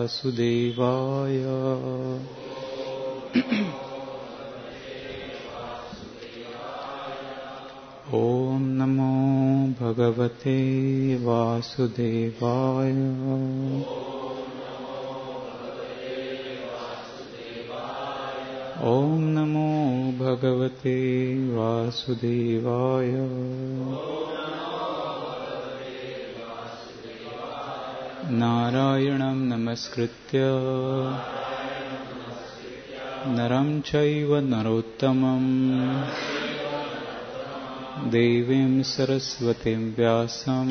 वासुदेवाय। ओम नमो भगवते वासुदेवाय। ओम नमो भगवते वासुदेवाय। नारायणं नमस्कृत्य नरं चैव नरोत्तमं देवीं सरस्वतीं व्यासं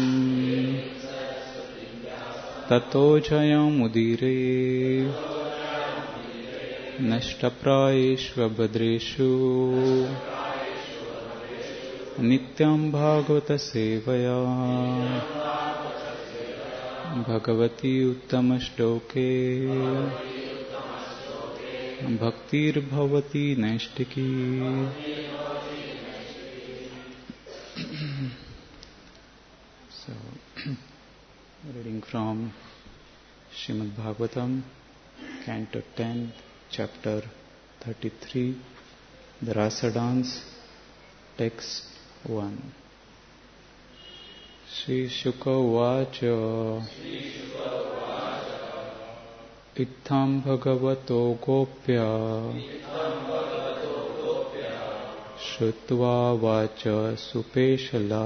ततो जयमुदीरये। नष्टप्रायेषु भद्रेषु नित्यं भागवत सेवया Bhagwati उत्तमश्लोके भक्तिर्भवती नैष्टिकी। So, reading from Srimad Bhagavatam, Canto 10, Chapter 33, the Rasa Dance, Text 1. Shri Shuka Uvacha Ittham Bhagavato Gopya Shrutva Vacha Supeshala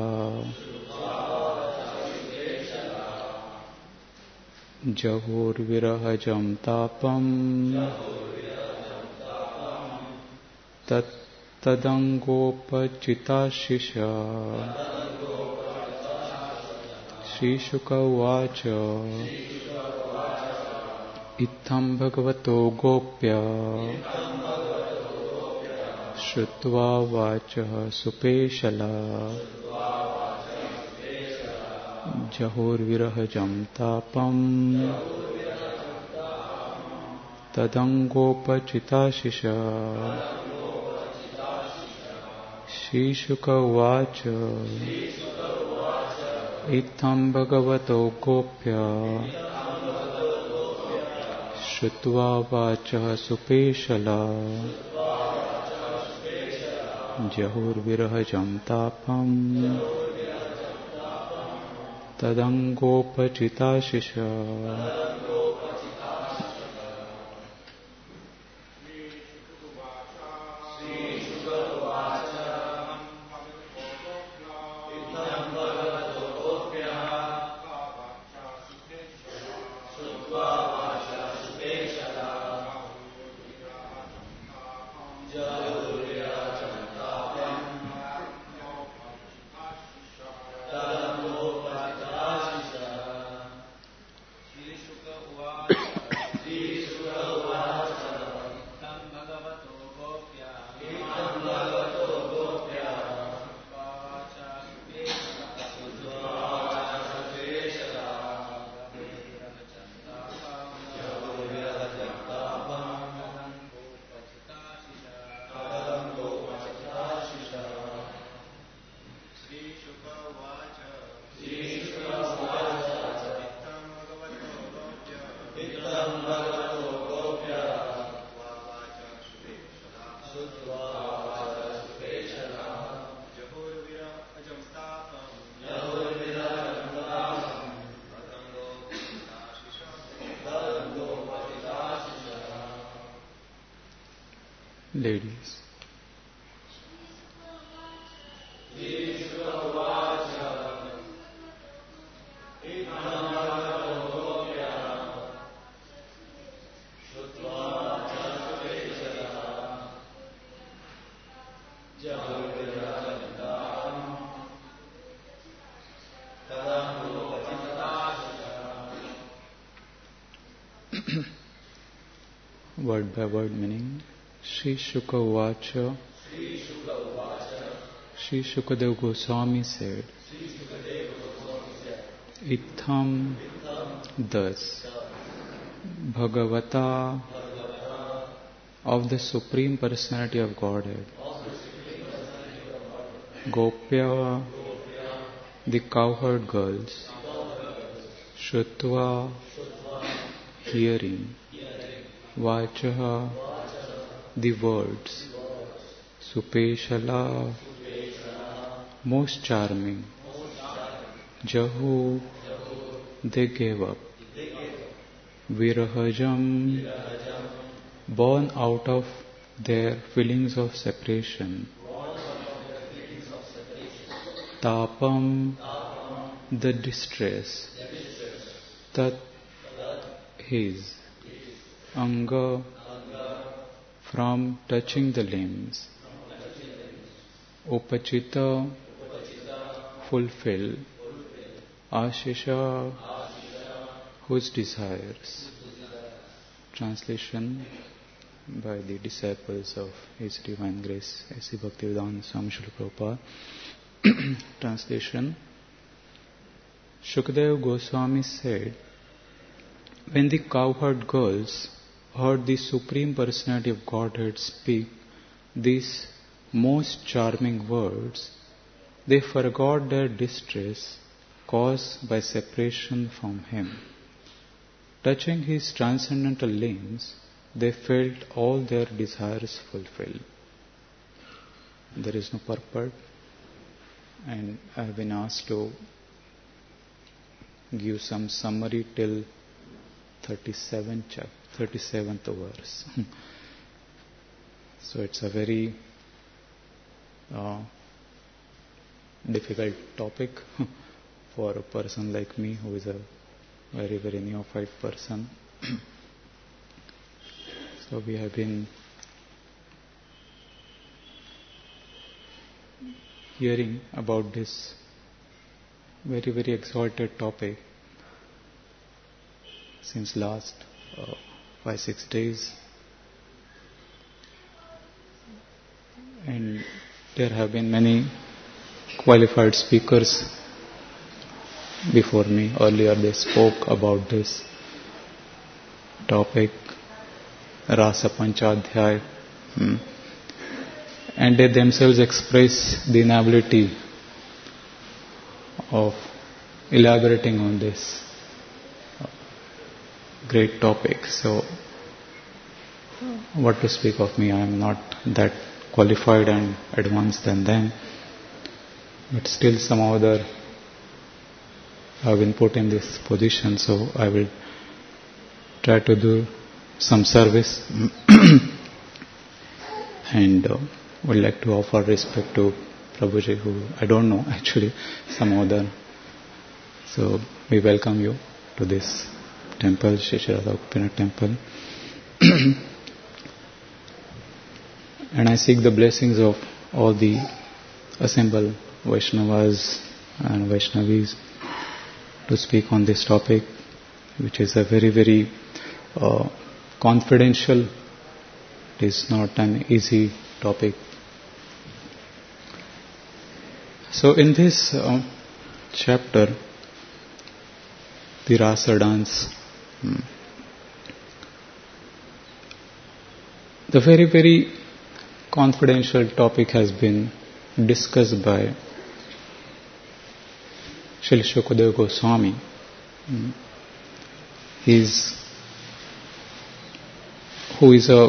Jahur Virahajam Tapam Tadangopachitashisha. Shri Shuka Uvacha Ittham Bhagavato Gopya Shrutva Vacha Supeshala Jahur Virahajam Tapam Tadangopachitashisha. Shri Shuka Uvacha Ittham Bhagavato Gopya Shrutva Vacha Supeshala Jahur Virahajam Tapam Tadangopachitashisha. Ladies. Word by word meaning. Shri Shuka Uvacha. Shri Shukadev Goswami said, Itham thus, Bhagavata, of the Supreme Personality of Godhead, Gopya, the cowherd girls, Shrutva, hearing, Vachaha, the words, Supeshala, most charming, Jahu, they gave up, Virahajam, born out of their feelings of separation, Tapam, the distress, Tat, his, Anga, from touching the limbs, Upachita, fulfill, Ashisha, whose desires. Translation by the disciples of His Divine Grace, A.C. Bhaktivedanta Swami Srila Prabhupada. Translation. Shukadeva Goswami said, when the cowherd girls heard the Supreme Personality of Godhead speak these most charming words, they forgot their distress caused by separation from Him. Touching His transcendental limbs, they felt all their desires fulfilled. There is no purport, and I have been asked to give some summary till 37th verse. So it's a very difficult topic for a person like me who is a very, very neophyte person. So we have been hearing about this very, very exalted topic since last 5-6 days, and there have been many qualified speakers before me. Earlier they spoke about this topic, Rasa Panchadhyay, and they themselves express the inability of elaborating on this great topic. So what to speak of me? I am not that qualified and advanced than them, but still somehow I have been put in this position, so I will try to do some service and would like to offer respect to Prabhuji, who I don't know actually, some other. So we welcome you to this temple, Shri Radha Gopinath temple. And I seek the blessings of all the assembled Vaishnavas and Vaishnavis to speak on this topic, which is a very, very confidential. It is not an easy topic. So in this chapter, the Rasa dance, the very, very confidential topic has been discussed by Srila Shukadeva Goswami. Who is a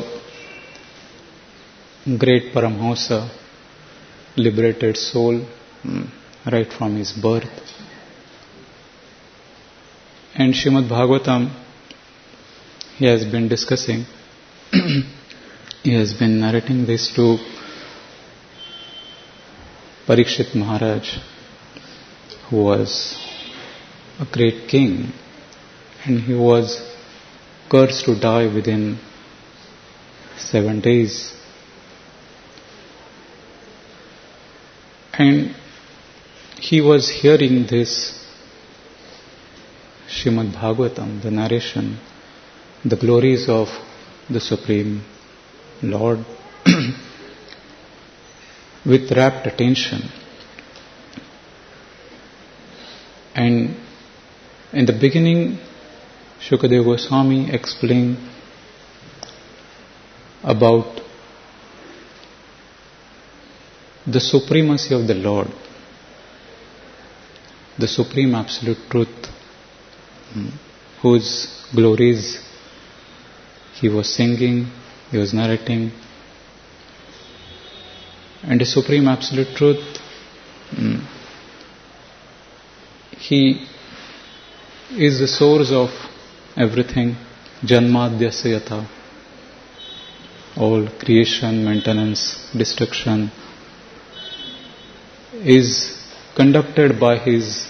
great Paramhamsa, liberated soul, right from his birth. And Srimad Bhagavatam, he has been discussing, he has been narrating this to Parikshit Maharaj, who was a great king, and he was cursed to die within 7 days. And he was hearing this Srimad Bhagavatam, the narration, the glories of the Supreme Lord with rapt attention. And in the beginning, Shukadeva Goswami explained about the supremacy of the Lord, the Supreme Absolute Truth, whose glories he was singing, he was narrating. And the Supreme Absolute Truth, He is the source of everything. Janmadhyasya yatha. All creation, maintenance, destruction is conducted by His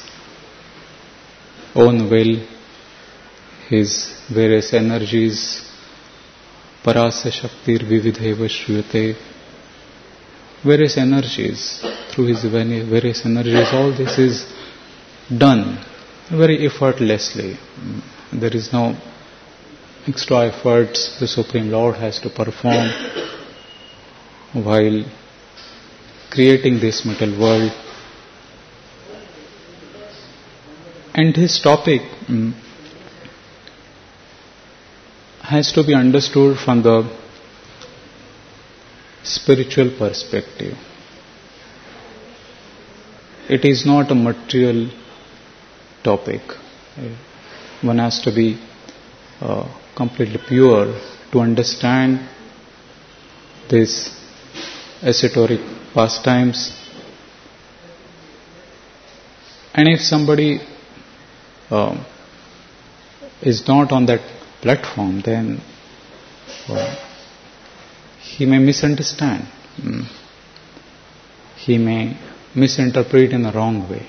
own will, His various energies. Parasya Shaktir Vividheva Shruyate. Various energies, through His various energies, all this is done very effortlessly. There is no extra efforts the Supreme Lord has to perform while creating this material world. And this topic has to be understood from the spiritual perspective. It is not a material topic. One has to be completely pure to understand these esoteric pastimes. And if somebody is not on that platform, then he may misunderstand. He may misinterpret in the wrong way.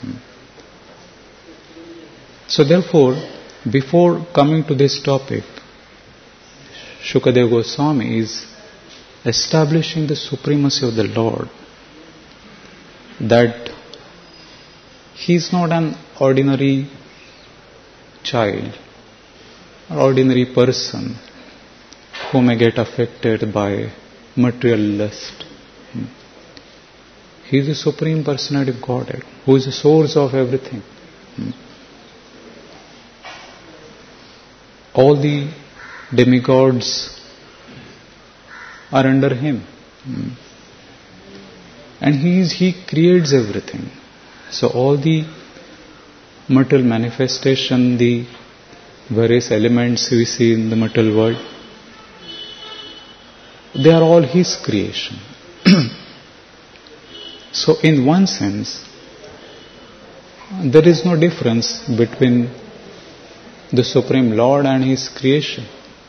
So therefore, before coming to this topic, Shukadeva Goswami is establishing the supremacy of the Lord, that He is not an ordinary child, or ordinary person who may get affected by material lust. He is the Supreme Personality of Godhead, who is the source of everything. All the demigods are under Him. And He creates everything. So all the material manifestation, the various elements we see in the material world, they are all His creation. So in one sense, there is no difference between the Supreme Lord and His creation.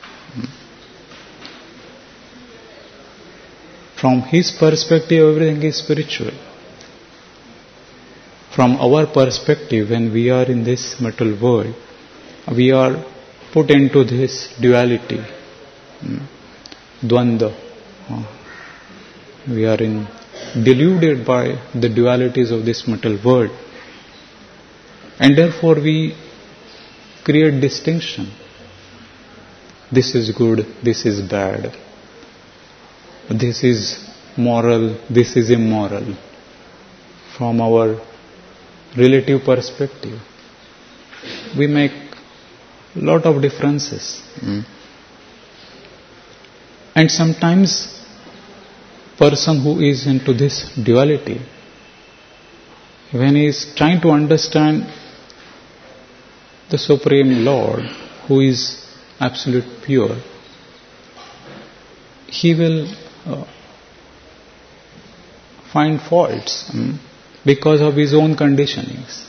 From His perspective, everything is spiritual. From our perspective, when we are in this material world, we are put into this duality, dvanda. We are deluded by the dualities of this material world, and therefore we create distinction. This is good, this is bad. This is moral, this is immoral. From our relative perspective, we make a lot of differences. And sometimes person who is into this duality, when he is trying to understand the Supreme Lord, who is absolute pure, he will find faults because of his own conditionings.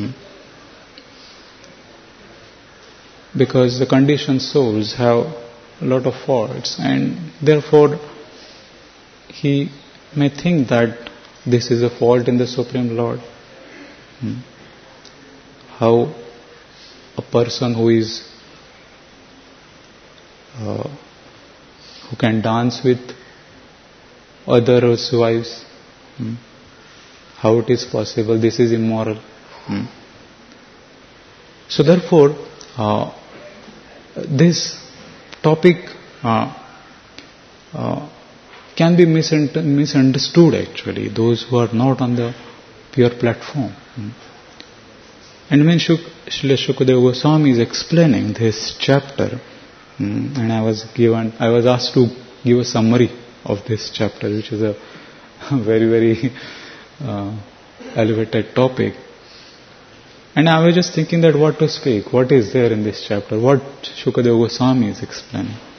Because the conditioned souls have a lot of faults, and therefore he may think that this is a fault in the Supreme Lord. How a person who can dance with others' wives, how it is possible? This is immoral. So therefore, this topic can be misunderstood actually, those who are not on the pure platform. And when Srila Shukadeva Goswami is explaining this chapter, and I was asked to give a summary of this chapter, which is a very, very elevated topic. And I was just thinking that what to speak, what is there in this chapter, what Shukadeva Goswami is explaining.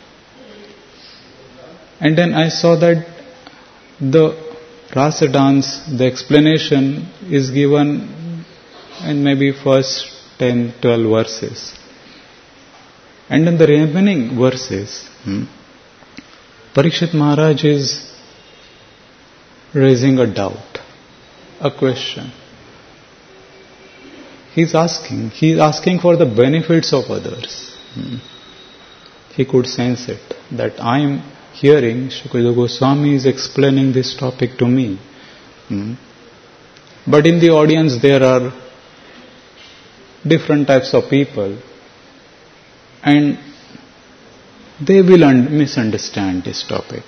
And then I saw that the Rasa dance, the explanation is given in maybe first 10, 12 verses. And in the remaining verses, Parikshit Maharaj is raising a doubt, a question. He's asking for the benefits of others. He could sense it, that I am hearing Shukadeva Goswami is explaining this topic to me. But in the audience there are different types of people, and they will misunderstand this topic.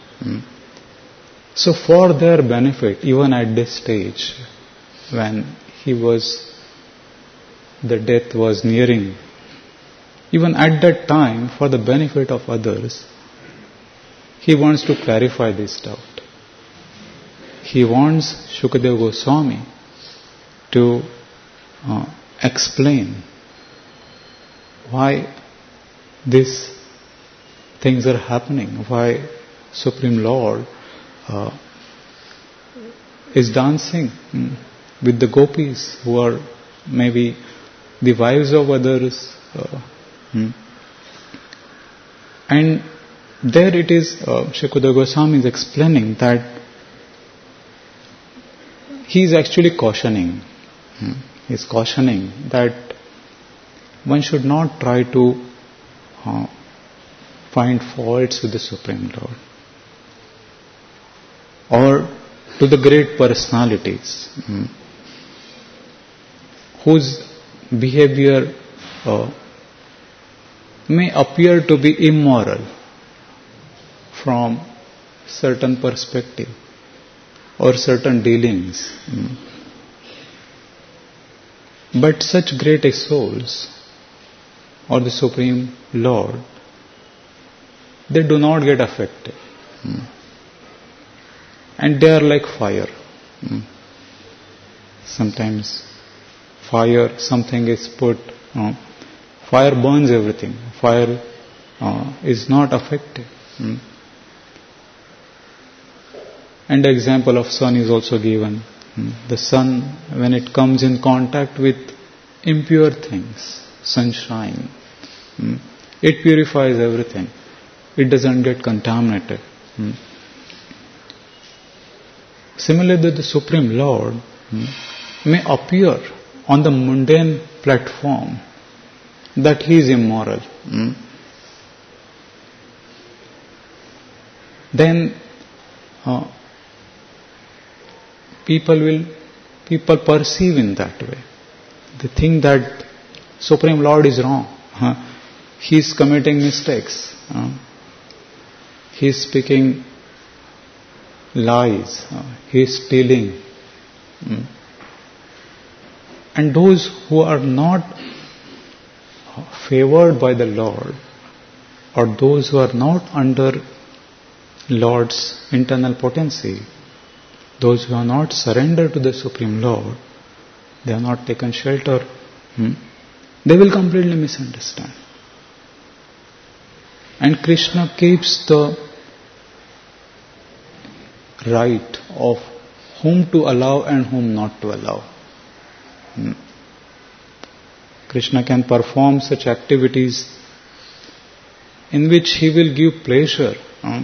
So for their benefit, even at this stage, when the death was nearing, even at that time, for the benefit of others, he wants to clarify this doubt. He wants Shukadeva Goswami to explain why these things are happening, why Supreme Lord is dancing with the gopis who are maybe the wives of others. And there it is, Shukadeva Goswami is explaining that he is actually cautioning. He is cautioning that one should not try to find faults with the Supreme Lord or to the great personalities whose behavior may appear to be immoral from certain perspective or certain dealings. But such great souls or the Supreme Lord, they do not get affected. And they are like fire. Sometimes fire, something is put, fire burns everything. Fire is not affected. And the example of sun is also given. The sun, when it comes in contact with impure things, sunshine, it purifies everything. It doesn't get contaminated. Similarly, the Supreme Lord may appear on the mundane platform that he is immoral. Then people perceive in that way. They think that Supreme Lord is wrong. He is committing mistakes. He is speaking lies. He is stealing. And those who are not favored by the Lord, or those who are not under Lord's internal potency, those who are not surrendered to the Supreme Lord, they have not taken shelter, they will completely misunderstand. And Krishna keeps the right of whom to allow and whom not to allow. Krishna can perform such activities in which he will give pleasure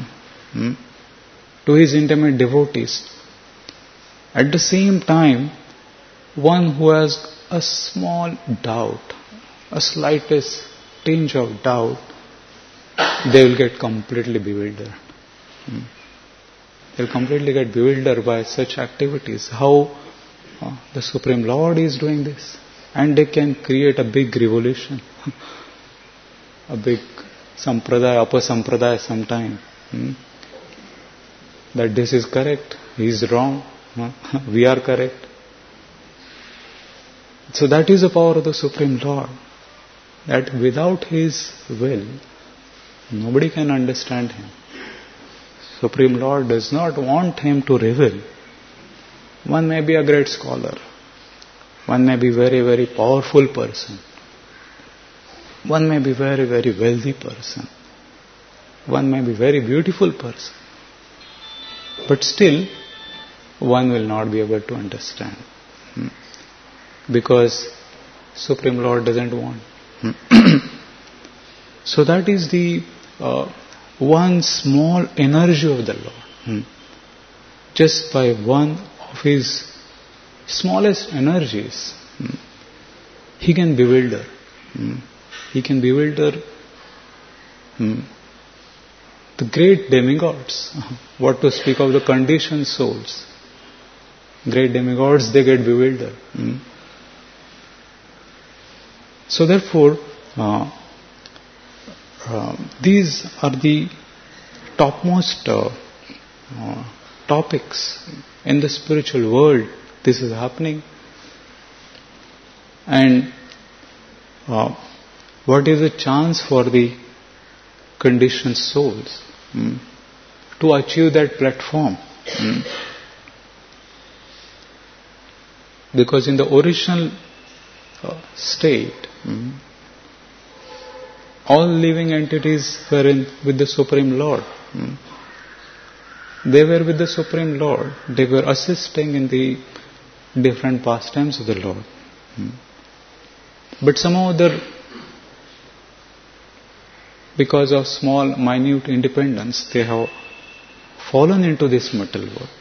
to his intimate devotees. At the same time, one who has a small doubt, a slightest tinge of doubt, they will get completely bewildered. They will completely get bewildered by such activities. How the Supreme Lord is doing this. And they can create a big revolution. A big sampradaya, apasampradaya sometime. That this is correct, he is wrong, we are correct. So that is the power of the Supreme Lord. That without his will, nobody can understand him. Supreme Lord does not want him to reveal. One may be a great scholar. One may be very, very powerful person. One may be very, very wealthy person. One may be very beautiful person, but still one will not be able to understand. Because Supreme Lord doesn't want. So that is the one small energy of the Lord. Just by one of His smallest energies, He can bewilder. He can bewilder the great demigods. What to speak of the conditioned souls. Great demigods, they get bewildered. So therefore, these are the topmost topics in the spiritual world. This is happening. And what is the chance for the conditioned souls to achieve that platform? Because in the original state, all living entities were with the Supreme Lord. They were with the Supreme Lord. They were assisting in the different pastimes of the Lord. But somehow because of small, minute independence, they have fallen into this material world.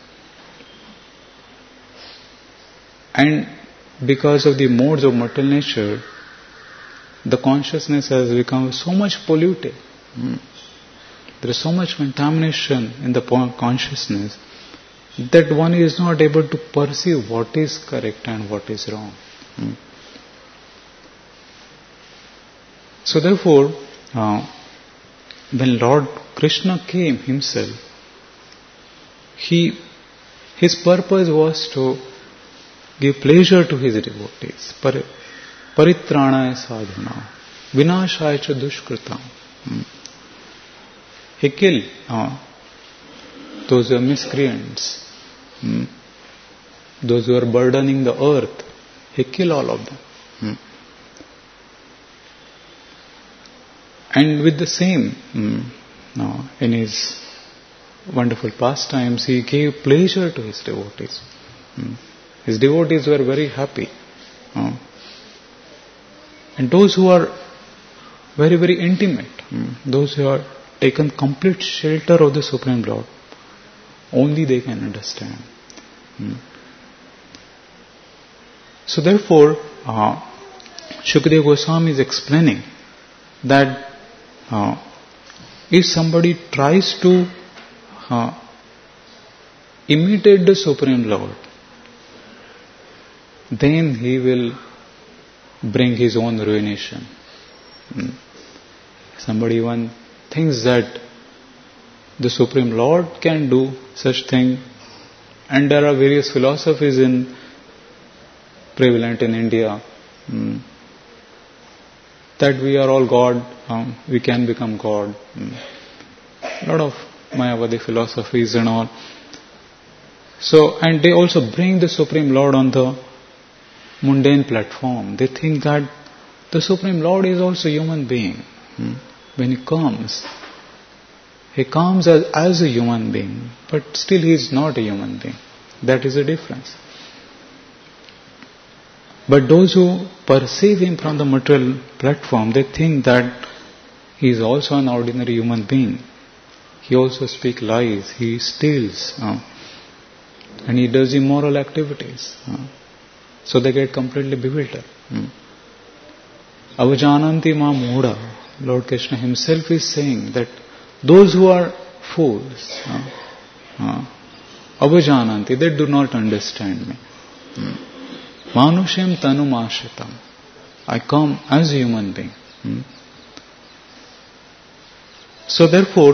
And because of the modes of material nature, the consciousness has become so much polluted. There is so much contamination in the consciousness that one is not able to perceive what is correct and what is wrong. So therefore, when Lord Krishna came Himself, His purpose was to give pleasure to His devotees. Paritranaya sadhuna, vinashaya cha dushkritam. He killed those who are miscreants, those who are burdening the earth. He killed all of them. And with the same, in His wonderful pastimes, He gave pleasure to His devotees. His devotees were very happy. And those who are very, very intimate, those who are taken complete shelter of the Supreme Lord, only they can understand. So therefore, Shukadeva Goswami is explaining that if somebody tries to imitate the Supreme Lord, then he will bring his own ruination. Somebody even thinks that the Supreme Lord can do such thing, and there are various philosophies prevalent in India, that we are all God, we can become God. A lot of Mayavadi philosophies and all. So, and they also bring the Supreme Lord on the mundane platform. They think that the Supreme Lord is also a human being. When He comes as a human being, but still He is not a human being. That is the difference. But those who perceive Him from the material platform, they think that He is also an ordinary human being. He also speaks lies, He steals, and He does immoral activities. So they get completely bewildered. Avajananti ma moda. Lord Krishna Himself is saying that those who are fools, avajananti, they do not understand me. Manushyam tanum ashritam. I come as a human being. So therefore,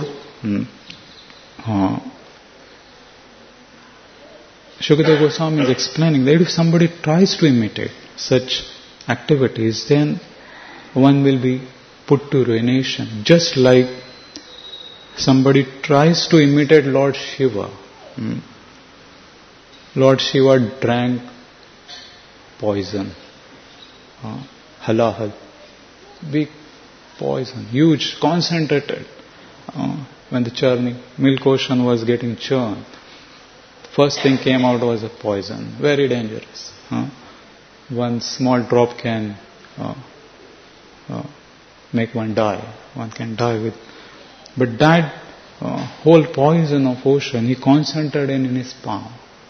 Shukadeva Goswami is explaining that if somebody tries to imitate such activities, then one will be put to ruination. Just like somebody tries to imitate Lord Shiva. Lord Shiva drank poison, halahal, big poison, huge, concentrated. when the churning milk ocean was getting churned, first thing came out was a poison, very dangerous. One small drop can make one die. One can die with. But that whole poison of ocean, he concentrated in his palm.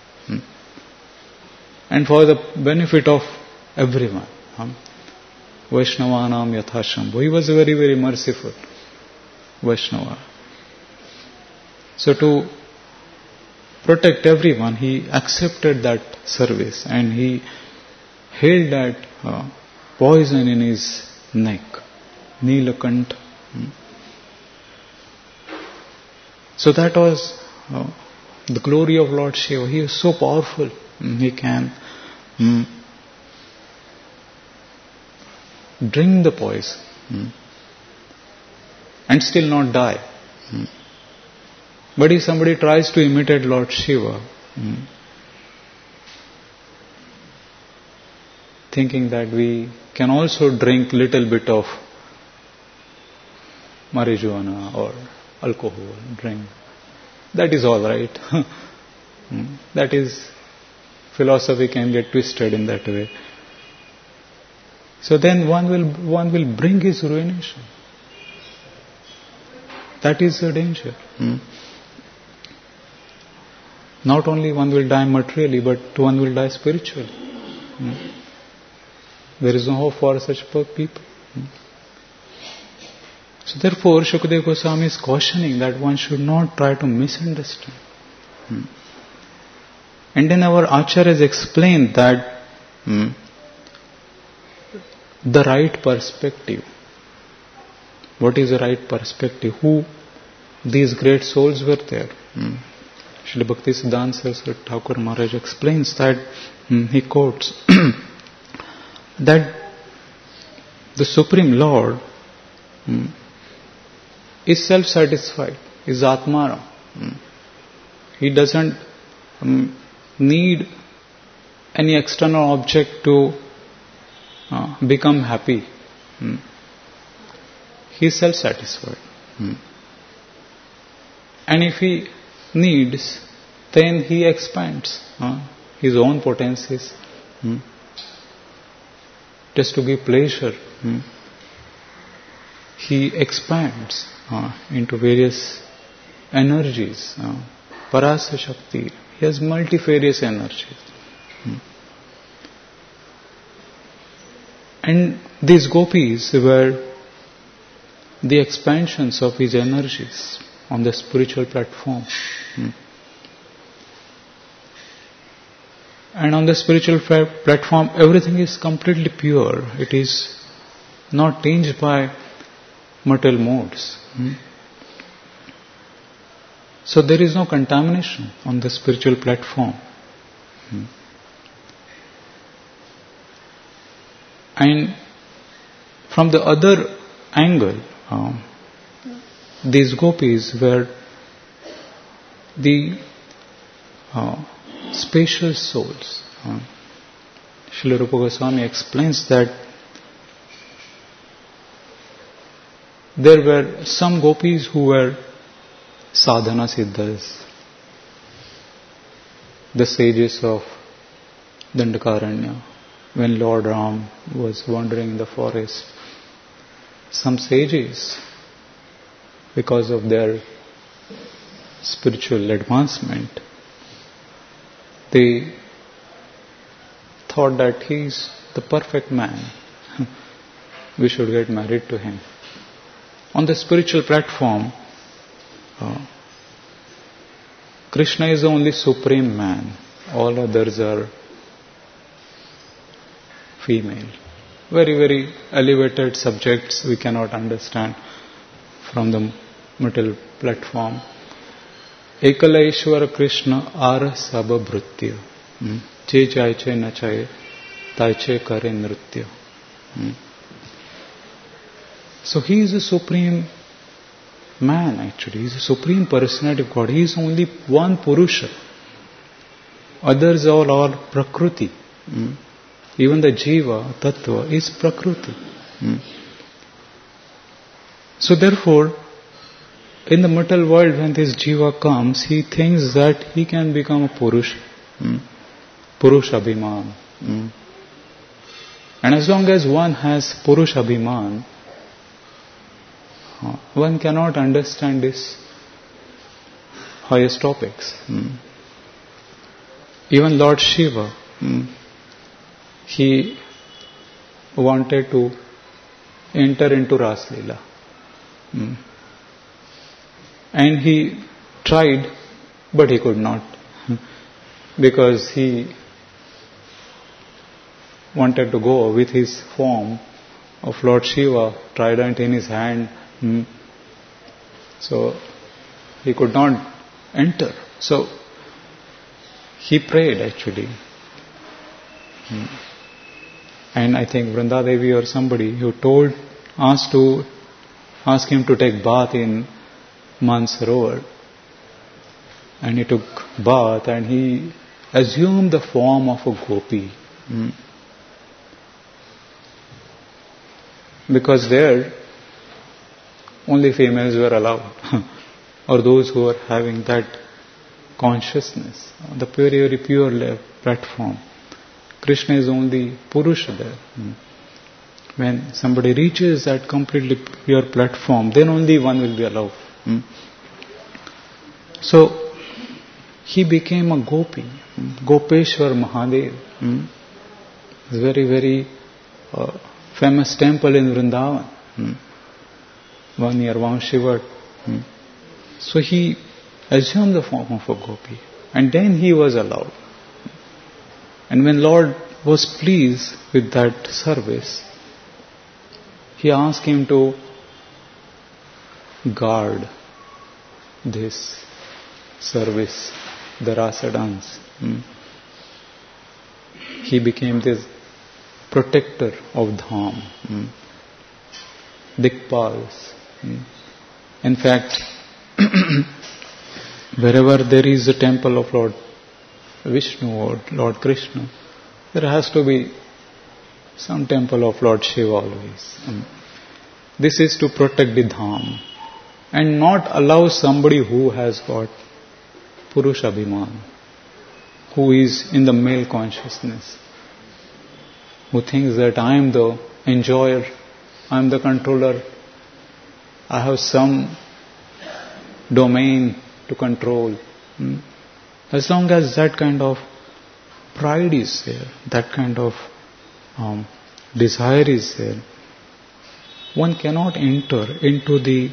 And for the benefit of everyone. Vaishnavanam yathashambhu. He was very, very merciful Vaishnava. So to protect everyone, he accepted that service and he held that poison in his neck. Nilakanta. So that was the glory of Lord Shiva. He is so powerful. He can drink the poison and still not die. But if somebody tries to imitate Lord Shiva, thinking that we can also drink little bit of marijuana or alcohol, drink, that is all right. That is, philosophy can get twisted in that way. So then one will bring his ruination. That is the danger. Not only one will die materially, but one will die spiritually. There is no hope for such people. So therefore, Shukadeva Goswami is cautioning that one should not try to misunderstand. And then our Acharyas explained that the right perspective. What is the right perspective? Who these great souls were there? Srila Bhaktisiddhanta Saraswati Thakur Maharaj explains that, he quotes, that the Supreme Lord is self-satisfied, is Atmara. He doesn't need any external object to become happy. He is self-satisfied. And if he needs, then he expands his own potencies just to give pleasure. He expands into various energies. Parasa Shakti. He has multifarious energies. And these gopis were the expansions of his energies on the spiritual platform. And on the spiritual platform, everything is completely pure. It is not tinged by material modes. So there is no contamination on the spiritual platform. And from the other angle, these gopis were the spacious souls. Srila Rupa Goswami explains that there were some gopis who were sadhana siddhas, the sages of Dandakaranya. When Lord Ram was wandering in the forest, some sages, because of their spiritual advancement, they thought that he is the perfect man. We should get married to him. On the spiritual platform, Krishna is the only supreme man. All others are female. Very, very elevated subjects we cannot understand from the middle platform. Ekala Ishvara Krishna ara sabha bhrutya. Che chaiche na chaye, taiche kare nritya. So he is a supreme man actually. He is a supreme personality of God. He is only one Purusha. Others all are Prakriti. Even the Jiva, Tattva is Prakriti. So therefore, in the material world, when this jiva comes, he thinks that he can become a Purush. Purush Abhiman. And as long as one has Purush Abhiman, one cannot understand these highest topics. Even Lord Shiva, he wanted to enter into Ras Leela. And he tried, but he could not. Because he wanted to go with his form of Lord Shiva, trident in his hand. So he could not enter. So he prayed actually. And I think Vrindadevi or somebody who asked him to take bath in Mansarovar. And he took bath and he assumed the form of a gopi. Because there only females were allowed. Or those who were having that consciousness, the very pure platform. Krishna is only Purusha there. When somebody reaches that completely pure platform, then only one will be allowed. So he became a gopi, Gopeshwar Mahadev. It's a very, very famous temple in Vrindavan, one near Vamshivat. So he assumed the form of a gopi, and then he was allowed. And when Lord was pleased with that service, he asked him to guard this service, the rasa dance. He became this protector of Dham, Dikpals. In fact, wherever there is a temple of Lord Vishnu or Lord Krishna, there has to be some temple of Lord Shiva always. This is to protect the Dham and not allow somebody who has got Purusha Abhiman, who is in the male consciousness, who thinks that I am the enjoyer, I am the controller, I have some domain to control. As long as that kind of pride is there, that kind of desire is there, one cannot enter into the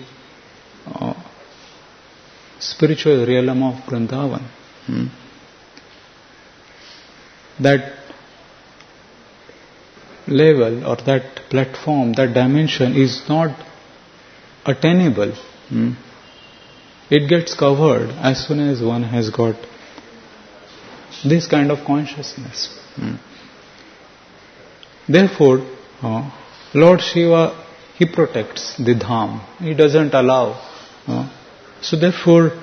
spiritual realm of Vrindavan. That level or that platform, that dimension is not attainable. It gets covered as soon as one has got this kind of consciousness. Therefore, Lord Shiva, he protects the Dham. He doesn't allow. So therefore,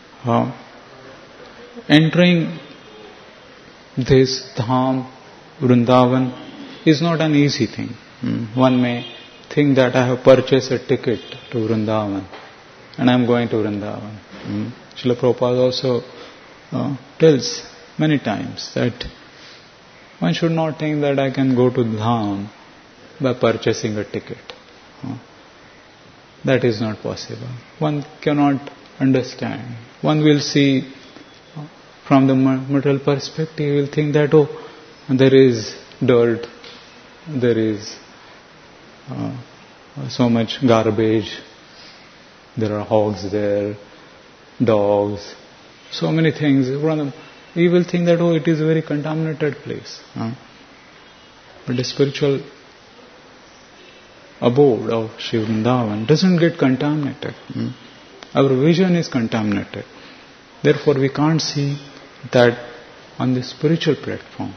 entering this Dham, Vrindavan, is not an easy thing. One may think that I have purchased a ticket to Vrindavan and I am going to Vrindavan. Srila Prabhupada also tells many times that one should not think that I can go to Dham by purchasing a ticket. That is not possible. One cannot understand. One will see from the material perspective, he will think that, oh, there is dirt, there is so much garbage, there are hogs there, dogs, so many things. We will think that, oh, it is a very contaminated place. But the spiritual abode of Sri Vrindavan doesn't get contaminated. Our vision is contaminated. Therefore, we can't see that on the spiritual platform.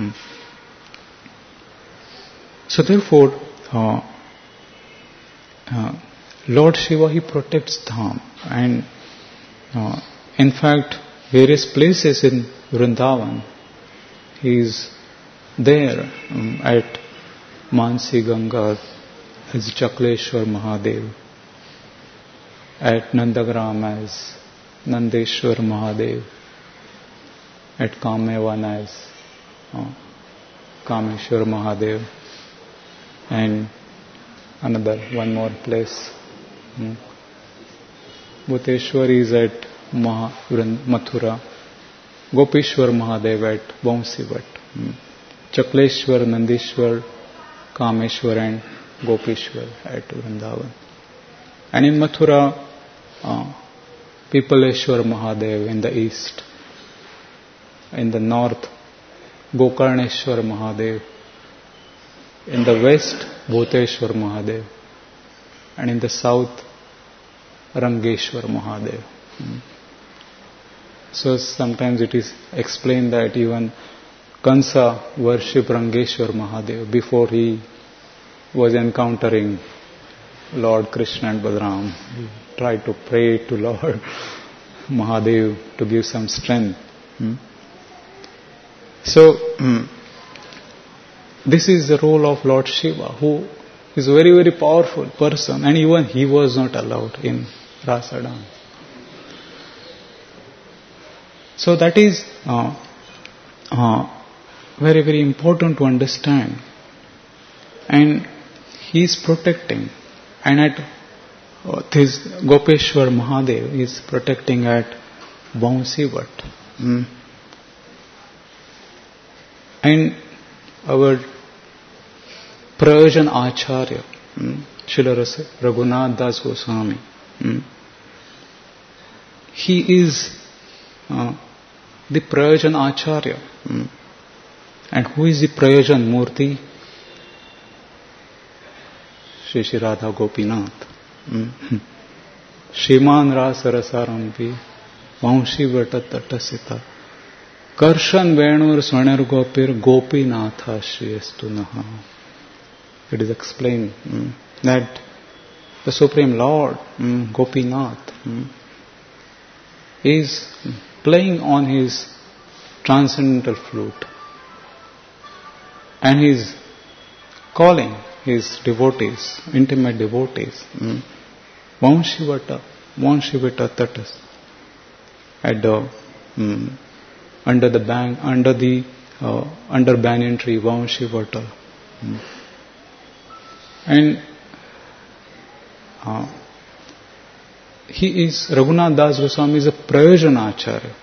So therefore, Lord Shiva, he protects Dham. And in fact, various places in Vrindavan, he is there at Mansi Ganga as Chakleshwar Mahadev. at Nandagram as Nandeshwar Mahadev, at Kamevana as Kameshwar Mahadev, and one more place. Bhuteshwar is at Mathura, Gopeshwar Mahadev at Baunsivat, Chakleshwar, Nandeshwar, Kameshwar and Gopeshwar at Vrindavan. And in Mathura, Pipaleshwar Mahadev in the east. In the north, Gokarneshwar Mahadev. In the west, Bhuteshwar Mahadev. And in the south, Rangeshwar Mahadev. So sometimes it is explained that even Kansa worshipped Rangeshwar Mahadev before he was encountering Lord Krishna and Balaram. He tried to pray to Lord Mahadev to give some strength. So, this is the role of Lord Shiva, who is a very, very powerful person, and even he was not allowed in Rasa dance. So that is very, very important to understand. And he is protecting, and at this Gopeshwar Mahadev is protecting at Baunsivat. And our Prayojan Acharya, Srila Raghunath Das Goswami, he is the Prayojan Acharya. And who is the Prayojan Murti? Shri Radha Gopinath. Shriman Rasa Rasarampi Vaunshi Vatatasita Karshan Venur Swanar Gopir Gopinatha Shriyastu Naha. It is explained that the Supreme Lord, Gopinath, is playing on his transcendental flute, and he is calling his devotees, intimate devotees, Vaunshivata Tatas, at the under banyan tree, Vaunshivata. And he is, Raghunath Das Goswami is a Prayojan Acharya.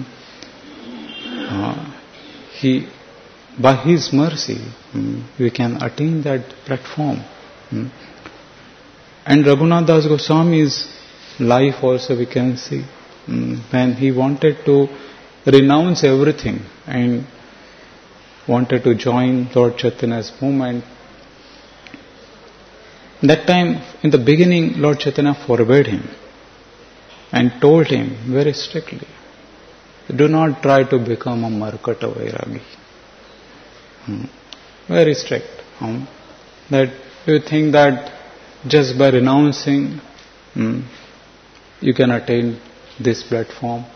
He, by his mercy, we can attain that platform. And Raghunath Das Goswami's life also we can see. When he wanted to renounce everything and wanted to join Lord Chaitanya's movement, that time, in the beginning, Lord Chaitanya forbade him and told him very strictly, do not try to become a Markata Vairagi. Very strict. That you think that just by renouncing, you can attain this platform.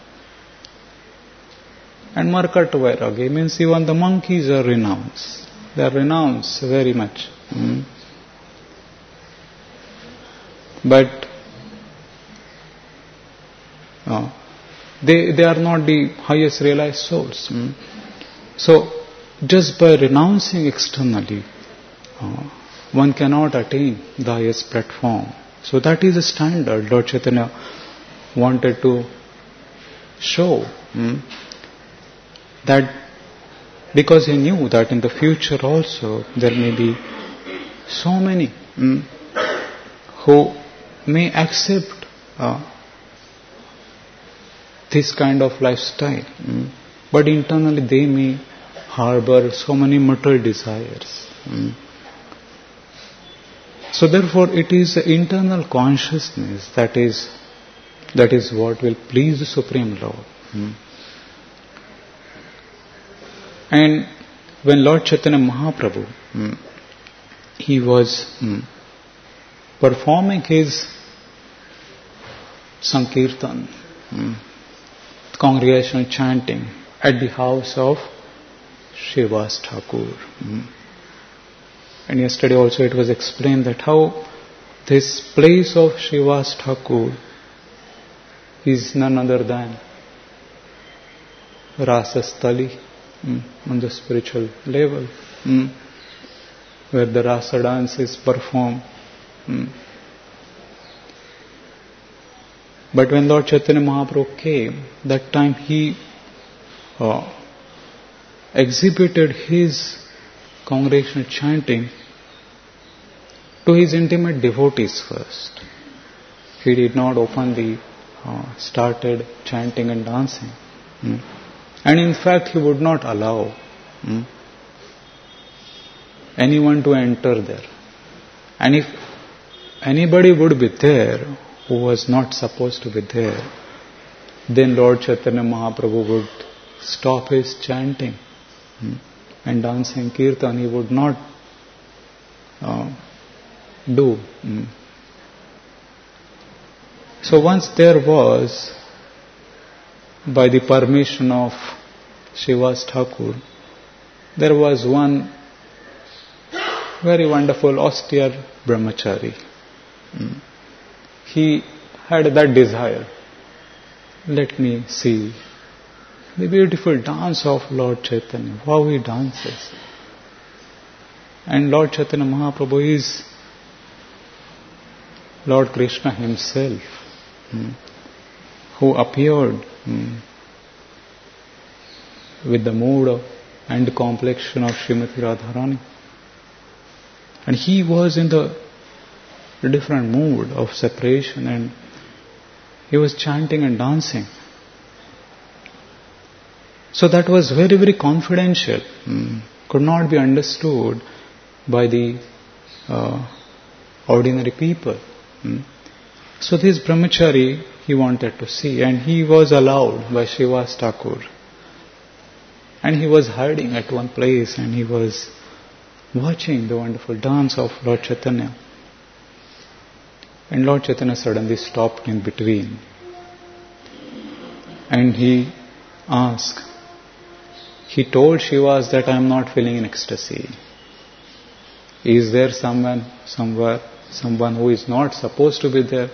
And Markata Vairagi means even the monkeys are renounced. They are renounced very much. But they are not the highest realized souls. So, just by renouncing externally, one cannot attain the highest platform. So that is the standard Lord Chaitanya wanted to show. That because he knew that in the future also there may be so many who may accept this kind of lifestyle, but internally they may harbor so many material desires. So therefore it is the internal consciousness that is what will please the Supreme Lord. And when Lord Chaitanya Mahaprabhu he was performing his Sankirtan, congregational chanting at the house of Srivas Thakur. And yesterday also it was explained that how this place of Srivas Thakur is none other than Rasastali on the spiritual level, where the Rasa dance is performed. But when Lord Chaitanya Mahaprabhu came, that time he exhibited his congregational chanting to his intimate devotees first. He did not openly started chanting and dancing. And in fact, he would not allow anyone to enter there. And if anybody would be there who was not supposed to be there, then Lord Chaitanya Mahaprabhu would stop his chanting and dancing kirtan. He would not do. So once there was, by the permission of Srivas Thakur, there was one very wonderful austere brahmachari. He had that desire. Let me see the beautiful dance of Lord Chaitanya, how he dances. And Lord Chaitanya Mahaprabhu is Lord Krishna himself, who appeared with the mood and complexion of Srimati Radharani. And he was in the different mood of separation, and he was chanting and dancing. So that was very, very confidential, could not be understood by the ordinary people. So this brahmachari he wanted to see, and he was allowed by Srivas Thakur. And he was hiding at one place, and he was watching the wonderful dance of Lord Chaitanya. And Lord Chaitanya suddenly stopped in between. And he asked, he told Srivas that I am not feeling in ecstasy. Is there someone who is not supposed to be there?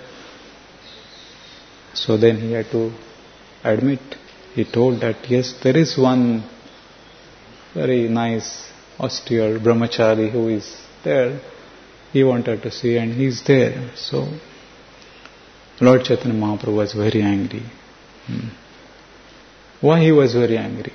So then he had to admit, he told that yes, there is one very nice austere brahmachari who is there. He wanted to see, and he is there. So Lord Chaitanya Mahaprabhu was very angry. Why he was very angry?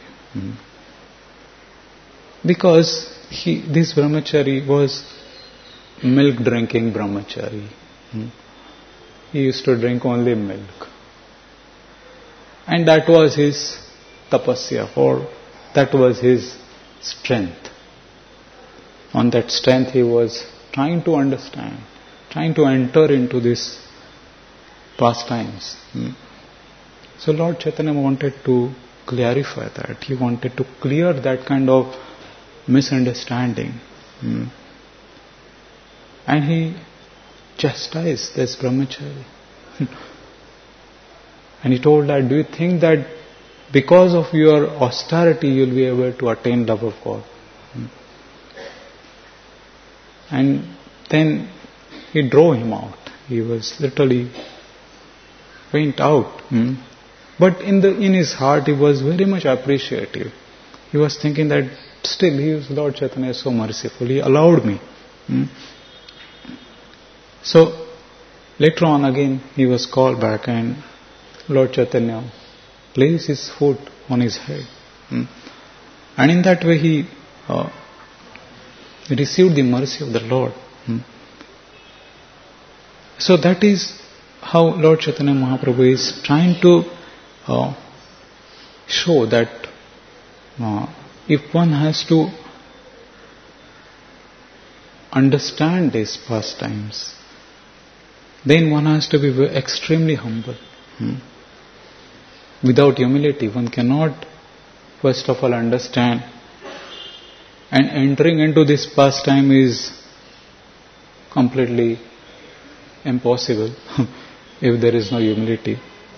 Because this brahmachari was milk drinking brahmachari. He used to drink only milk. And that was his tapasya, or that was his strength. On that strength he was trying to understand, trying to enter into this pastimes. So Lord Chaitanya wanted to clarify that. He wanted to clear that kind of misunderstanding. And he chastised this brahmachari. And he told that, do you think that because of your austerity you will be able to attain love of God? And then he drove him out. He was literally went out. But in his heart he was very much appreciative. He was thinking that still Lord Chaitanya is so merciful. He allowed me. So later on again he was called back, and Lord Chaitanya placed his foot on his head. And in that way he received the mercy of the Lord. So that is how Lord Chaitanya Mahaprabhu is trying to show that if one has to understand these pastimes, then one has to be extremely humble. Without humility, one cannot first of all understand. And entering into this pastime is completely impossible if there is no humility.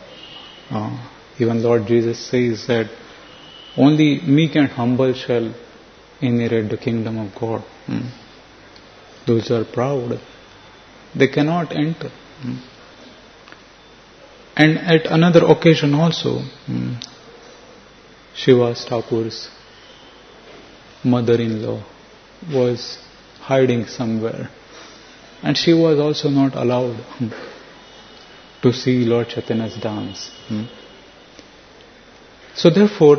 Even Lord Jesus says that only meek and humble shall inherit the kingdom of God. Those who are proud, they cannot enter. And at another occasion also, Shiva's Thakur's mother-in-law was hiding somewhere, and she was also not allowed to see Lord Chaitanya's dance. So therefore,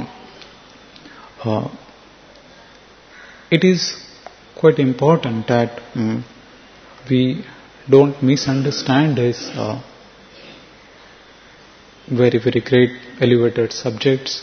it is quite important that we don't misunderstand his very, very great elevated subjects.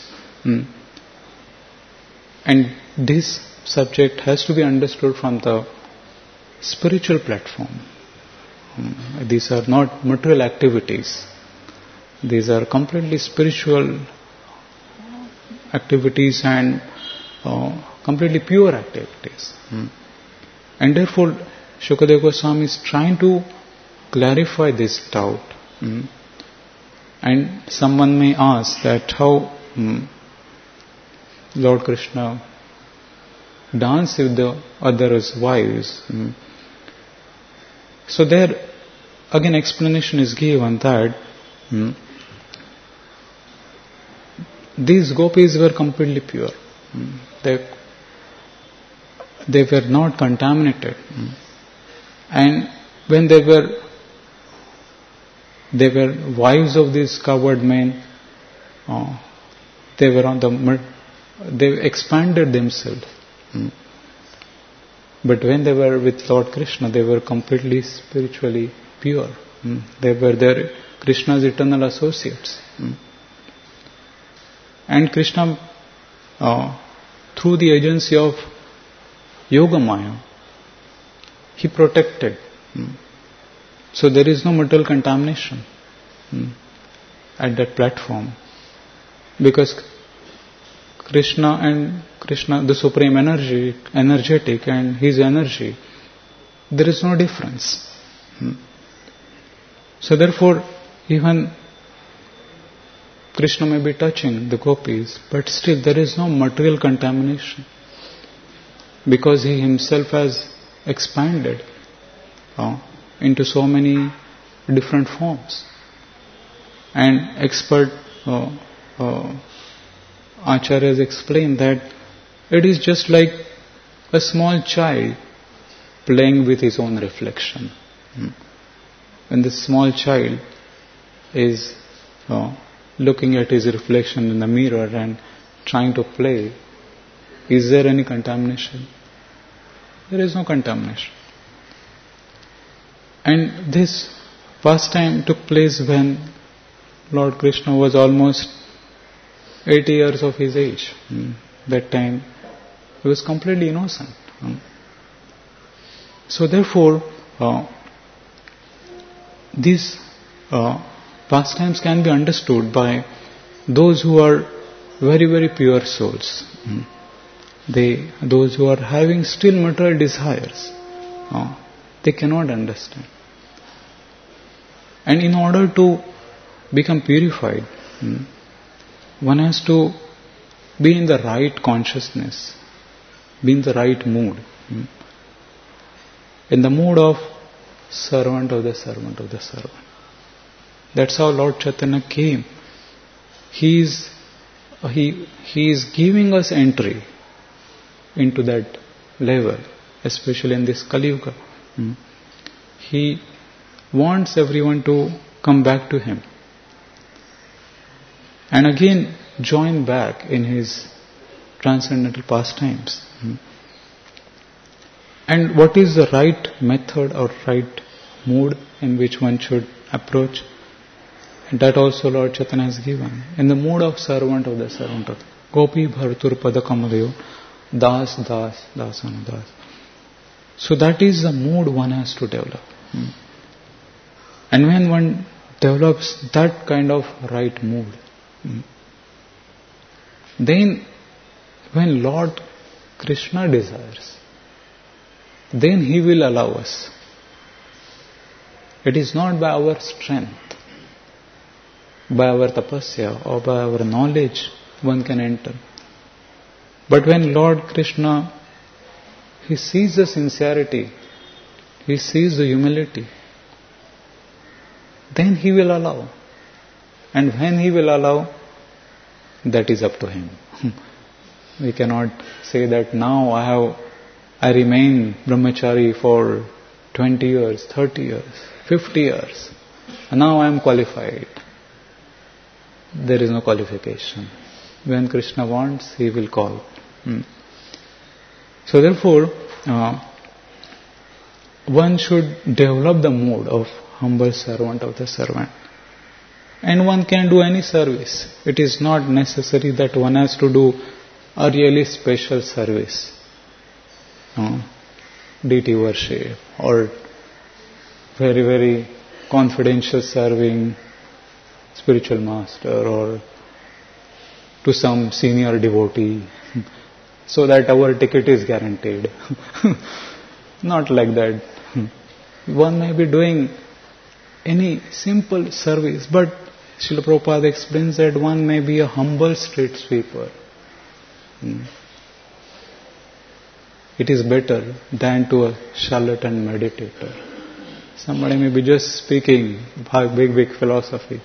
And this subject has to be understood from the spiritual platform. These are not material activities. These are completely spiritual activities and completely pure activities. And therefore, Shukadeva Goswami is trying to clarify this doubt. And someone may ask that how Lord Krishna danced with the others' wives. So there again explanation is given that these gopis were completely pure. They were not contaminated. And when they were wives of these coward men, they expanded themselves. But when they were with Lord Krishna, they were completely spiritually pure. They were Krishna's eternal associates. And Krishna, through the agency of Yogamaya, he protected. So there is no material contamination at that platform, because Krishna, the Supreme energetic, and his energy, there is no difference. So therefore, even Krishna may be touching the gopis, but still there is no material contamination, because he himself has expanded into so many different forms. And expert acharyas explain that it is just like a small child playing with his own reflection. When this small child is looking at his reflection in the mirror and trying to play, is there any contamination? There is no contamination. And this pastime took place when Lord Krishna was almost 80 years of his age. That time he was completely innocent. So therefore, these pastimes can be understood by those who are very, very pure souls. Those who are having still material desires, they cannot understand. And in order to become purified, one has to be in the right consciousness, be in the right mood, in the mood of servant of the servant of the servant. That's how Lord Chaitanya came. He is giving us entry into that level, especially in this Kali Yuga. He wants everyone to come back to him and again join back in his transcendental pastimes. And what is the right method or right mood in which one should approach? And that also Lord Chaitanya has given. In the mood of servant of the servant of Gopi Bhartur Padakamadeyo Das Das Dasana Das. So that is the mood one has to develop. And when one develops that kind of right mood, then when Lord Krishna desires, then he will allow us. It is not by our strength, by our tapasya or by our knowledge one can enter. But when Lord Krishna, he sees the sincerity, he sees the humility, then he will allow. And when he will allow, that is up to him. We cannot say that now I remain brahmachari for 20 years, 30 years, 50 years. And now I am qualified. There is no qualification. When Krishna wants, he will call. So therefore, one should develop the mood of humble servant of the servant. And one can do any service. It is not necessary that one has to do a really special service. Deity worship or very, very confidential serving spiritual master or to some senior devotee so that our ticket is guaranteed. Not like that. One may be doing any simple service, but Srila Prabhupada explains that one may be a humble street sweeper. It is better than to a charlatan meditator. Somebody may be just speaking big philosophy,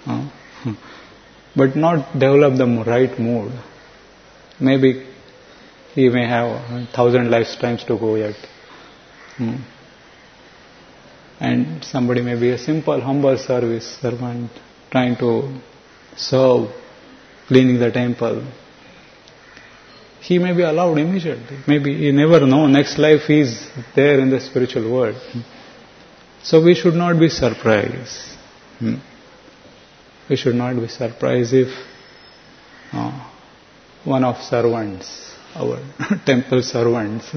but not develop the right mood. Maybe he may have 1,000 lifetimes to go yet. And somebody may be a simple, humble service servant trying to serve, cleaning the temple. He may be allowed immediately. Maybe you never know. Next life he is there in the spiritual world. So we should not be surprised. We should not be surprised if one of servants, our temple servants,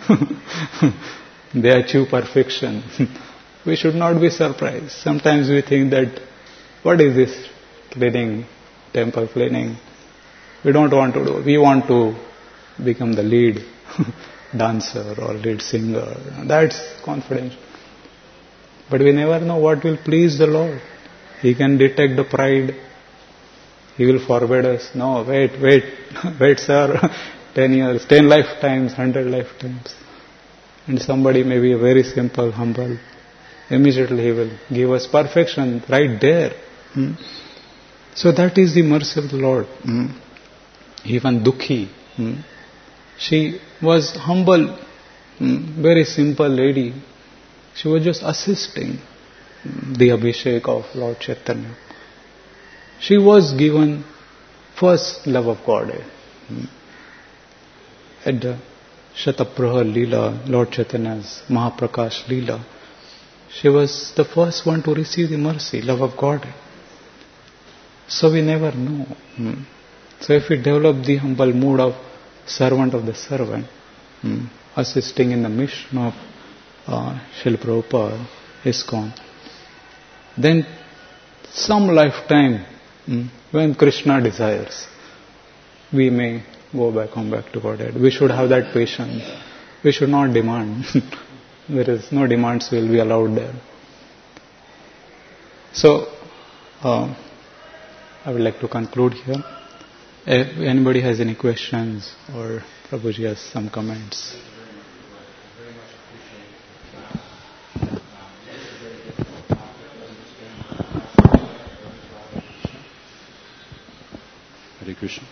they achieve perfection. We should not be surprised. Sometimes we think that, what is this cleaning, temple cleaning? We don't want to do. We want to become the lead dancer or lead singer. That's confidential. But we never know what will please the Lord. He can detect the pride. He will forbid us. No, wait sir, 10 years, 10 lifetimes, 100 lifetimes. And somebody may be a very simple, humble. Immediately he will give us perfection right there. So that is the mercy of the Lord. Even Dukhi, she was humble, very simple lady. She was just assisting the Abhishek of Lord Chaitanya. She was given first love of God. At the Shataprahar Leela, Lord Chaitanya's Mahaprakash Leela, she was the first one to receive the mercy, love of God. So we never know. So if we develop the humble mood of servant of the servant, assisting in the mission of Srila Prabhupada, ISKCON, then some lifetime, when Krishna desires, we may come back to Godhead. We should have that patience. We should not demand. There is no demands will be allowed there. So, I would like to conclude here. If anybody has any questions or Prabhuji has some comments. Hare Krishna.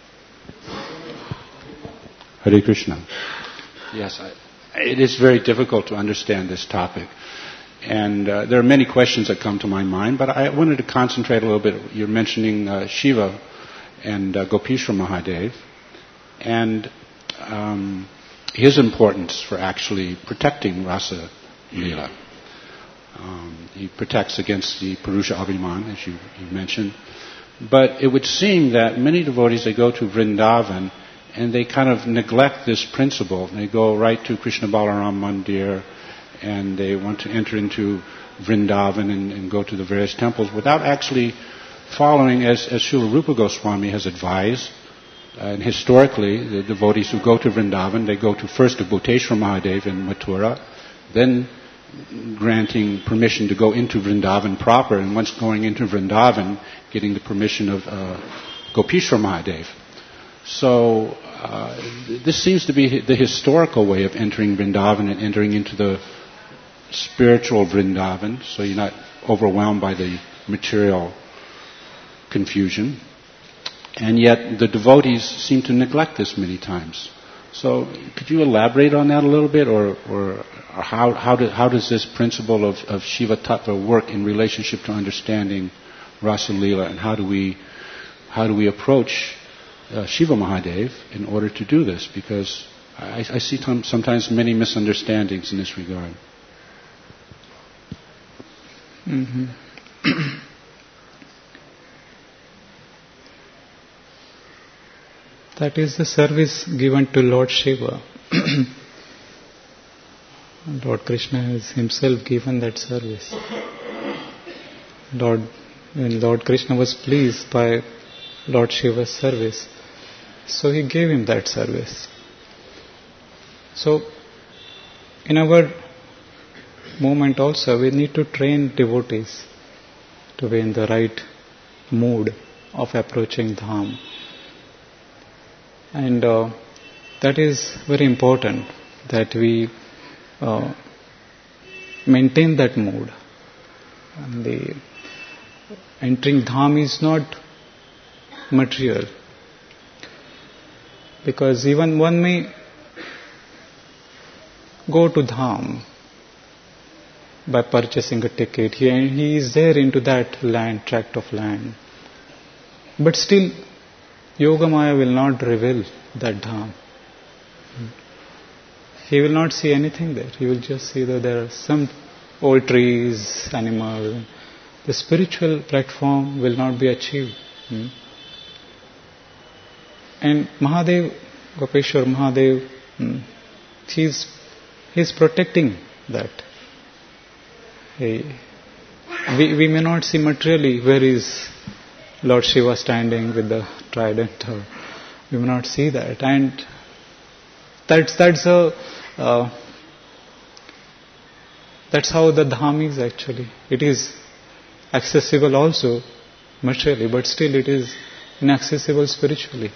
Hare Krishna. Yes, it is very difficult to understand this topic. And there are many questions that come to my mind, but I wanted to concentrate a little bit. You're mentioning Shiva and Gopishra Mahadev, and his importance for actually protecting Rasa Leela. He protects against the Purusha Abhiman, as you mentioned. But it would seem that many devotees, they go to Vrindavan and they kind of neglect this principle. They go right to Krishna Balaram Mandir and they want to enter into Vrindavan and go to the various temples without actually following, as Srila Rupa Goswami has advised. And historically, the devotees who go to Vrindavan, they go to first to Bhuteshwar Mahadev in Mathura, then granting permission to go into Vrindavan proper, and once going into Vrindavan, getting the permission of Gopishwar Mahadev. So this seems to be the historical way of entering Vrindavan and entering into the spiritual Vrindavan, so you're not overwhelmed by the material confusion. And yet the devotees seem to neglect this many times. So could you elaborate on that a little bit, or how does this principle of Shiva Tattva work in relationship to understanding Rasa Leela, and how do we approach Shiva Mahadev in order to do this? Because I see sometimes many misunderstandings in this regard. Mm-hmm. That is the service given to Lord Shiva. Lord Krishna has himself given that service. When Lord Krishna was pleased by Lord Shiva's service, so he gave him that service. So, in our movement also, we need to train devotees to be in the right mood of approaching Dham. And that is very important, that we maintain that mood. And the entering Dham is not material, because even one may go to Dham by purchasing a ticket. He is there into that tract of land. But still, Yogamaya will not reveal that Dham. He will not see anything there. He will just see that there are some old trees, animals. The spiritual platform will not be achieved. And Mahadev, Gopeshwar Mahadev, he's protecting that. We may not see materially where is Lord Shiva standing with the trident. We may not see that, and that's how the Dham is actually. It is accessible also materially, but still it is inaccessible spiritually.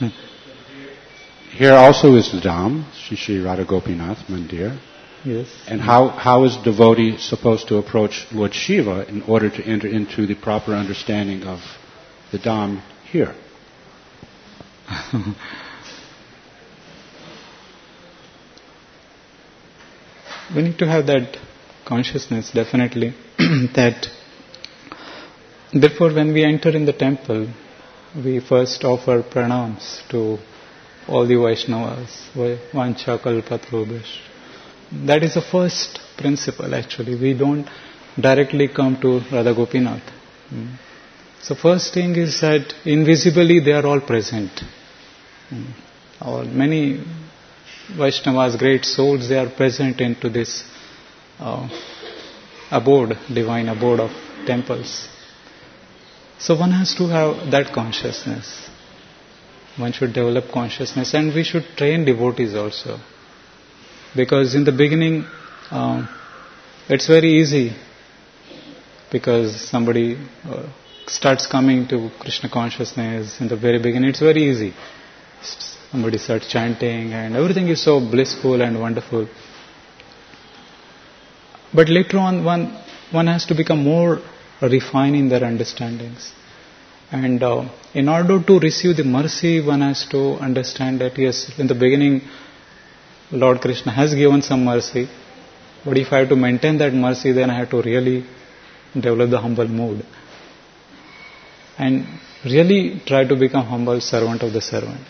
Here also is the Dham, Shri Radha Gopinath Mandir. Yes. And how is devotee supposed to approach Lord Shiva in order to enter into the proper understanding of the Dham here? We need to have that consciousness, definitely, that therefore when we enter in the temple, we first offer pranams to all the Vaishnavas, Vancha Kalpatarubhyaścha. That is the first principle actually. We don't directly come to Radha Gopinath. So first thing is that invisibly they are all present. Many Vaishnavas, great souls, they are present into this divine abode of temples. So one has to have that consciousness. One should develop consciousness, and we should train devotees also. Because in the beginning, it's very easy, because somebody starts coming to Krishna consciousness in the very beginning. It's very easy. Somebody starts chanting and everything is so blissful and wonderful. But later on, one has to become more refined in their understandings. And in order to receive the mercy, one has to understand that yes, in the beginning, Lord Krishna has given some mercy. But if I have to maintain that mercy, then I have to really develop the humble mood. And really try to become humble servant of the servant.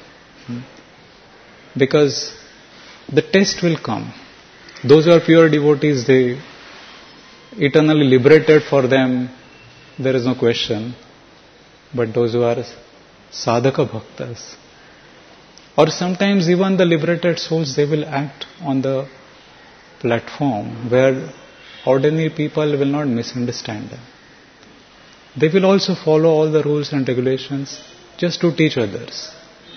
Because the test will come. Those who are pure devotees, they eternally liberated, for them there is no question. But those who are sadhaka bhaktas, or sometimes even the liberated souls, they will act on the platform where ordinary people will not misunderstand them. They will also follow all the rules and regulations just to teach others.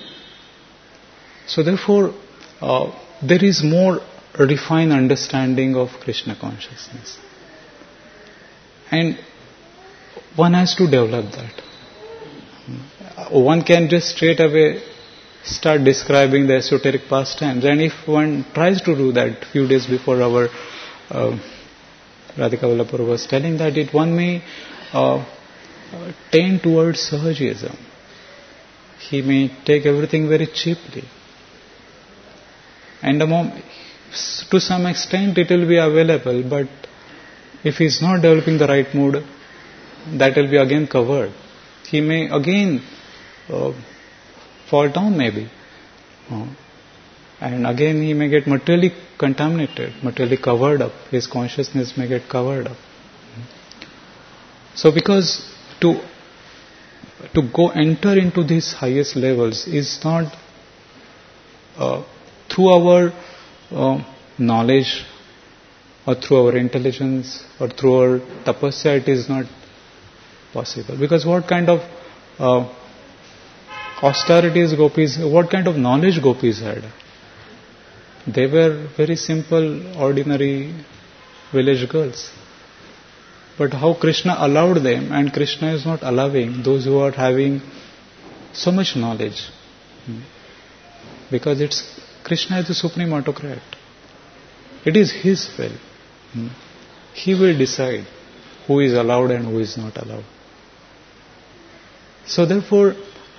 So therefore, there is more refined understanding of Krishna consciousness. And one has to develop that. One can just straight away start describing the esoteric pastimes. And if one tries to do that, few days before our Radhika Vallabhpur was telling that one may tend towards Sahajism. He may take everything very cheaply. And to some extent it will be available, but if he is not developing the right mood, that will be again covered. He may again fall down maybe. And again he may get materially contaminated, materially covered up. His consciousness may get covered up. So because to enter into these highest levels is not through our knowledge or through our intelligence or through our tapasya, it is not possible. Because what kind of austerities gopis, what kind of knowledge gopis had? They were very simple, ordinary village girls. But how Krishna allowed them, and Krishna is not allowing those who are having so much knowledge. Because Krishna is the supreme autocrat. It is his will. He will decide who is allowed and who is not allowed. So therefore,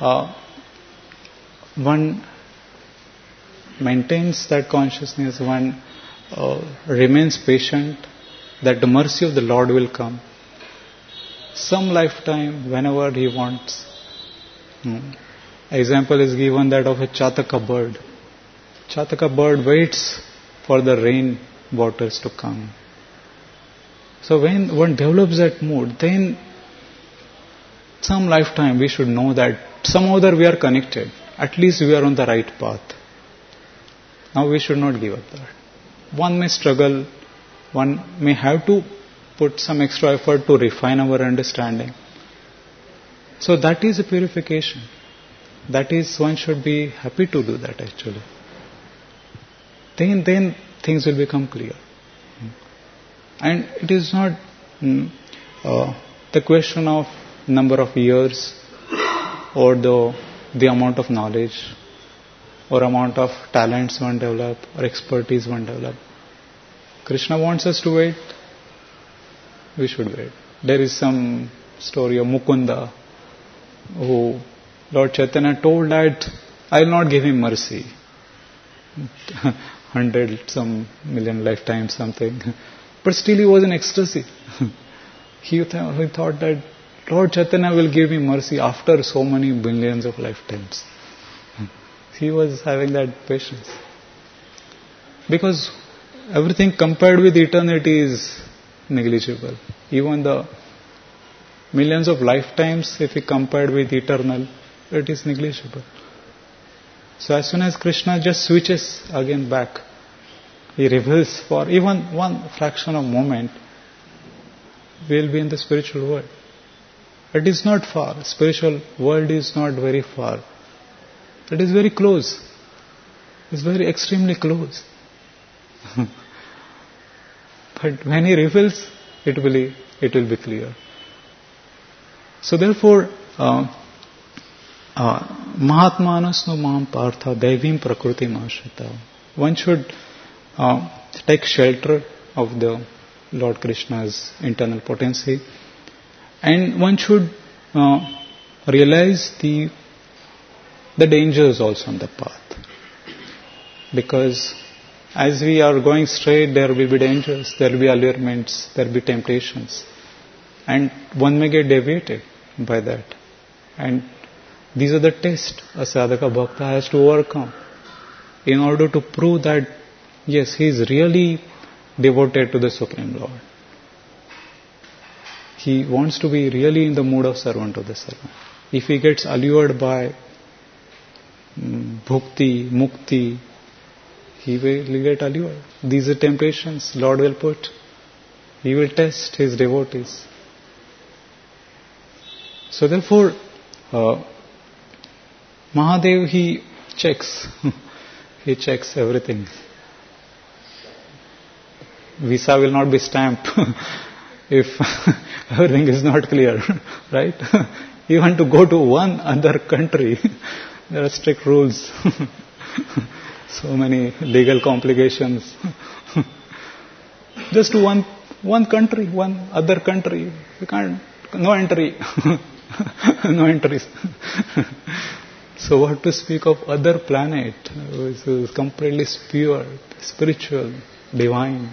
one maintains that consciousness, one remains patient, that the mercy of the Lord will come. Some lifetime, whenever he wants. Example is given that of a Chataka bird. Chataka bird waits for the rain waters to come. So when one develops that mood, then some lifetime we should know that somehow that we are connected. At least we are on the right path. Now we should not give up that. One may struggle, one may have to put some extra effort to refine our understanding. So that is a purification. That is, one should be happy to do that actually. Then things will become clear. And it is not the question of number of years or the amount of knowledge or amount of talents one develop or expertise one develop. Krishna wants us to wait. We should wait. There is some story of Mukunda, who Lord Chaitanya told that I will not give him mercy. 100 some million lifetimes something. But still he was in ecstasy. He thought that Lord Chaitanya will give me mercy after so many billions of lifetimes. He was having that patience. Because everything compared with eternity is negligible. Even the millions of lifetimes, if we compared with eternal, it is negligible. So as soon as Krishna just switches again back, he reveals for even one fraction of moment, we will be in the spiritual world. It is not far. Spiritual world is not very far. It is very close. It is very extremely close. But when he reveals, it will be clear. So therefore, Mahatmanas no mam partha devim prakriti mashrita. One should take shelter of the Lord Krishna's internal potency, and one should realize the dangers also on the path. Because as we are going straight, there will be dangers, there will be allurements, there will be temptations, and one may get deviated by that. And these are the tests a sadhaka bhakta has to overcome in order to prove that yes, he is really devoted to the Supreme Lord. He wants to be really in the mood of servant to the servant. If he gets allured by bhukti, mukti, he will get allured. These are temptations Lord will put. He will test his devotees. So therefore, Mahadev, he checks. He checks everything. Visa will not be stamped if everything is not clear, right? Even to go to one other country, there are strict rules. So many legal complications. Just to one country, one other country. You can't no entry. No entries. So what to speak of other planet, which is completely pure, spiritual, divine.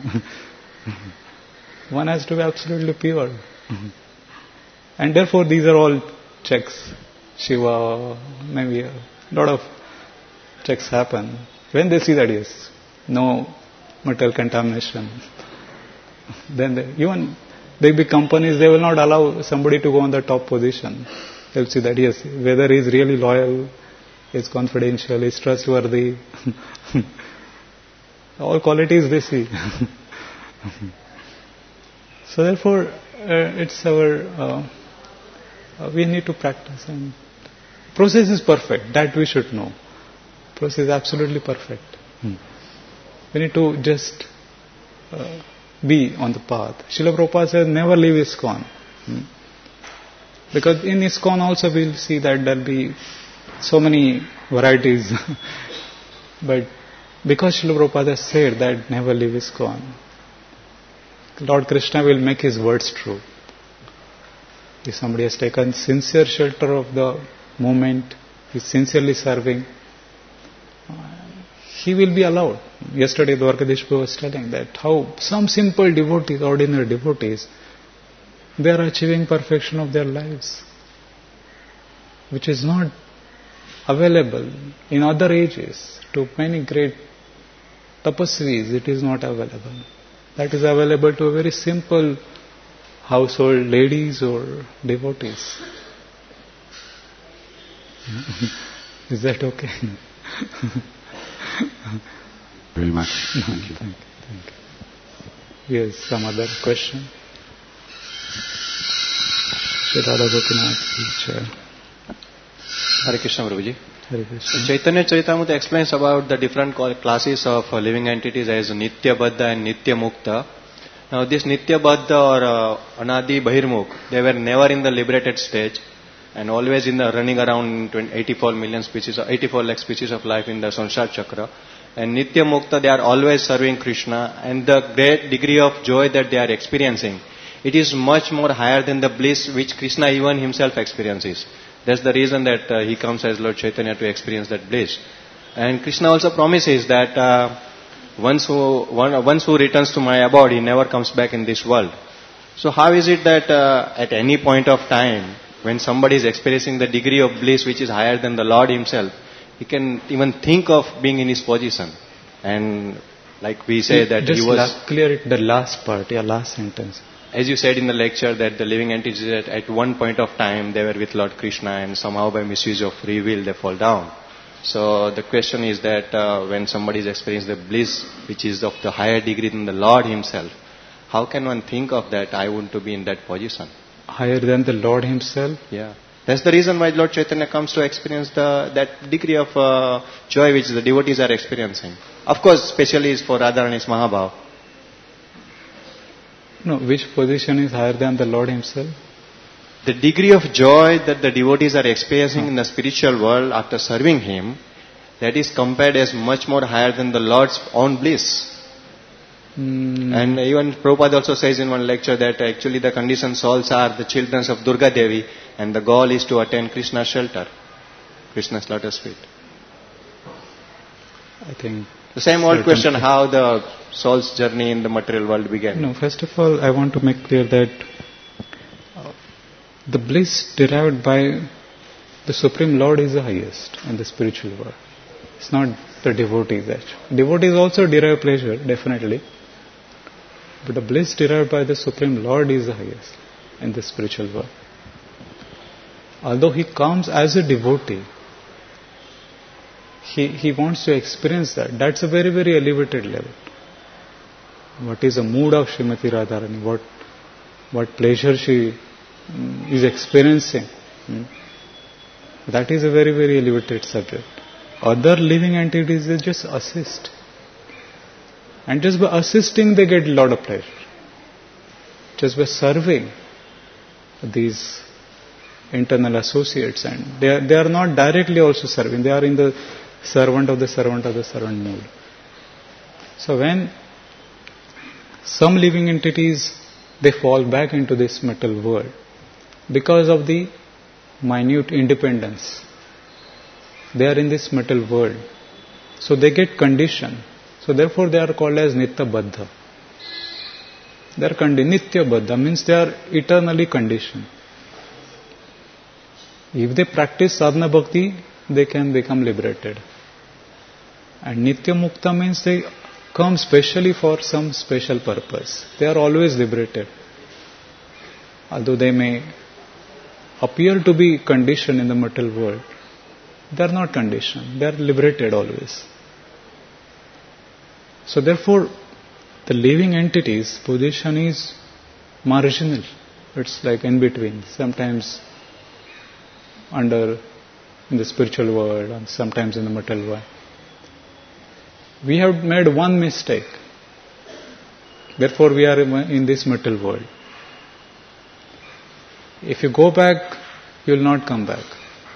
One has to be absolutely pure. And therefore these are all checks. Shiva, maybe a lot of checks happen. When they see that, yes, no material contamination, then even the big companies, they will not allow somebody to go on the top position. They'll see that, yes, whether he is really loyal, is confidential, is trustworthy. All qualities they see. So therefore, it's our, we need to practice. And process is perfect, that we should know. Process is absolutely perfect. We need to just be on the path. Srila Prabhupada says, never leave ISKCON. Because in ISKCON also we'll see that there'll be so many varieties. But because Srila Prabhupada has said that never leave ISKCON, Lord Krishna will make his words true. If somebody has taken sincere shelter of the movement, is sincerely serving, he will be allowed. Yesterday Dwarkadish Prabhu was telling that how some simple devotees, ordinary devotees, they are achieving perfection of their lives, which is not available in other ages. To many great tapasvis, it is not available. That is available to a very simple household ladies or devotees. Is that okay? Very much. Thank you. Thank you. Yes, some other question? Shri Radha Gopinath, Chair. Hare Krishna, Prabhuji. Hare Krishna. Chaitanya Charitamrita explains about the different classes of living entities as Nitya Baddha and Nitya Mukta. Now this Nitya Baddha or Anadi Bahirmukh, they were never in the liberated stage and always in the running around 84 lakh species of life in the Sansar Chakra. And Nitya Mukta, they are always serving Krishna, and the great degree of joy that they are experiencing, it is much more higher than the bliss which Krishna even himself experiences. That's the reason that he comes as Lord Chaitanya to experience that bliss. And Krishna also promises that once who returns to my abode, he never comes back in this world. So how is it that at any point of time, when somebody is experiencing the degree of bliss which is higher than the Lord himself, he can even think of being in his position? And like we say that just he was... clear it, the last part, last sentence. As you said in the lecture that the living entities at one point of time they were with Lord Krishna and somehow by misuse of free will they fall down. So the question is that when somebody is experiencing the bliss which is of the higher degree than the Lord himself, how can one think of that, I want to be in that position? Higher than the Lord himself? Yeah. That's the reason why Lord Chaitanya comes to experience that degree of joy which the devotees are experiencing. Of course, especially is for Radharani's Mahabhav. No, which position is higher than the Lord himself? The degree of joy that the devotees are experiencing in the spiritual world after serving him, that is compared as much more higher than the Lord's own bliss. And even Prabhupada also says in one lecture that actually the conditioned souls are the children of Durga Devi and the goal is to attain Krishna's shelter, Krishna's lotus feet. I think... The same old question, how the soul's journey in the material world began. No, first of all, I want to make clear that the bliss derived by the Supreme Lord is the highest in the spiritual world. It's not the devotees actually. Devotees also derive pleasure, definitely. But the bliss derived by the Supreme Lord is the highest in the spiritual world. Although he comes as a devotee, he wants to experience that. That's a very, very elevated level. What is the mood of Srimati Radharani? What pleasure she is experiencing? That is a very, very elevated subject. Other living entities, they just assist. And just by assisting, they get a lot of pleasure. Just by serving these internal associates, and they are not directly also serving. They are in the servant of the servant of the servant mood. So when some living entities, they fall back into this material world, because of the minute independence. They are in this material world. So they get conditioned. So therefore they are called as Nitya Baddha. They are Nitya Baddha means they are eternally conditioned. If they practice sadhana bhakti, they can become liberated. And Nitya Mukta means they come specially for some special purpose. They are always liberated. Although they may appear to be conditioned in the material world, they are not conditioned. They are liberated always. So therefore, the living entity's position is marginal. It's like in between. Sometimes in the spiritual world and sometimes in the material world. We have made one mistake. Therefore we are in this material world. If you go back, you will not come back.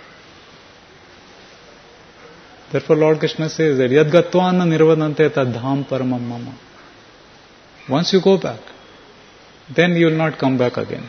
Therefore Lord Krishna says that Yad Gatvana Nirvadante Tadham Paramam Mama. Once you go back, then you will not come back again.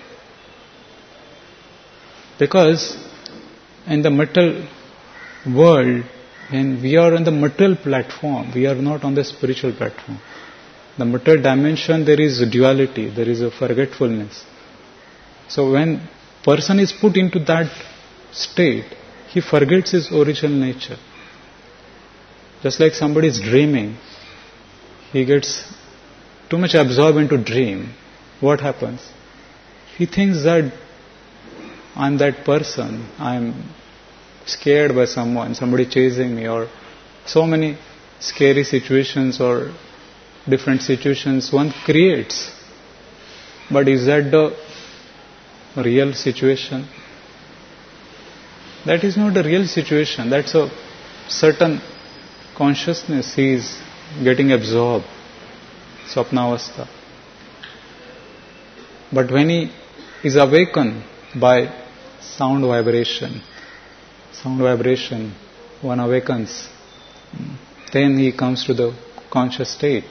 Because in the material world, when we are on the material platform, we are not on the spiritual platform. The material dimension, there is a duality, there is a forgetfulness. So when person is put into that state, he forgets his original nature. Just like somebody is dreaming, he gets too much absorbed into dream. What happens? He thinks that I'm that person, I'm scared by someone, somebody chasing me, or so many scary situations or different situations one creates. But is that the real situation? That is not a real situation. That's a certain consciousness he is getting absorbed. Swapnavastha. But when he is awakened by sound vibration, one awakens, then he comes to the conscious state.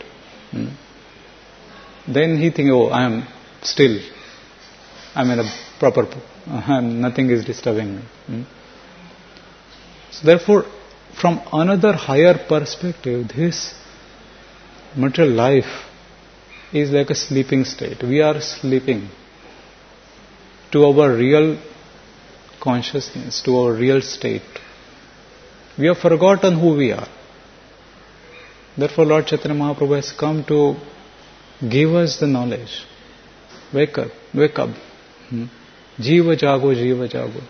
Then he thinks, oh, I am still, I'm in a proper, nothing is disturbing me. So therefore, from another higher perspective, this material life is like a sleeping state. We are sleeping to our real consciousness, to our real state. We have forgotten who we are. Therefore Lord Chaitanya Mahaprabhu has come to give us the knowledge. Wake up, wake up. Jiva jago, jiva jago.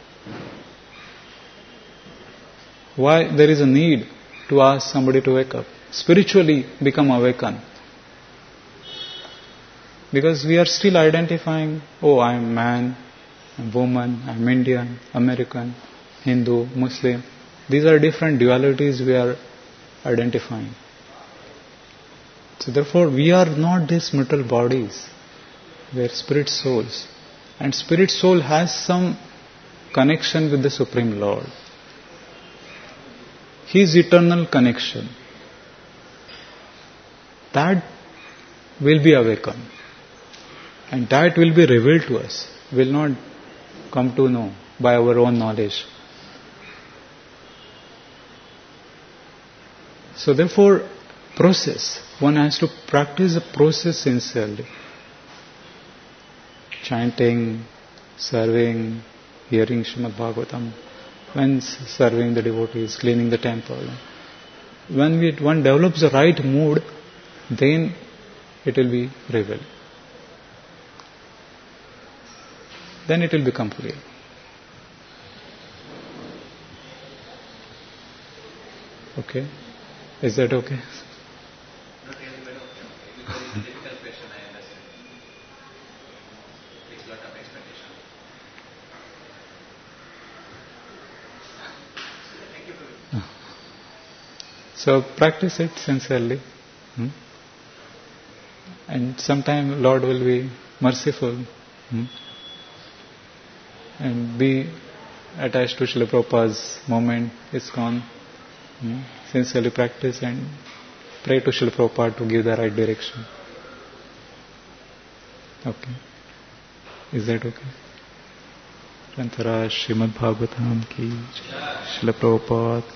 Why there is a need to ask somebody to wake up? Spiritually become awakened. Because we are still identifying, oh, I am man, I'm woman, I'm Indian, American, Hindu, Muslim. These are different dualities we are identifying. So therefore we are not these material bodies. We are spirit souls. And spirit soul has some connection with the Supreme Lord. His eternal connection. That will be awakened. And that will be revealed to us. Will not come to know by our own knowledge. So therefore, process. One has to practice the process sincerely. Chanting, serving, hearing Srimad Bhagavatam, when serving the devotees, cleaning the temple. When one develops the right mood, then it will be revealed. Then it will become clear. Okay? Is that okay? Not really, but okay. Because it's a difficult question, I understand. It's a lot of expectation. Thank you for it. So practice it sincerely. And sometime Lord will be merciful. And be attached to Srila Prabhupada's moment, ISKCON. Sincerely practice and pray to Srila Prabhupada to give the right direction. Okay. Is that okay? ग्रंथराज Shrimad Bhagavatam की, श्रील प्रभुपाद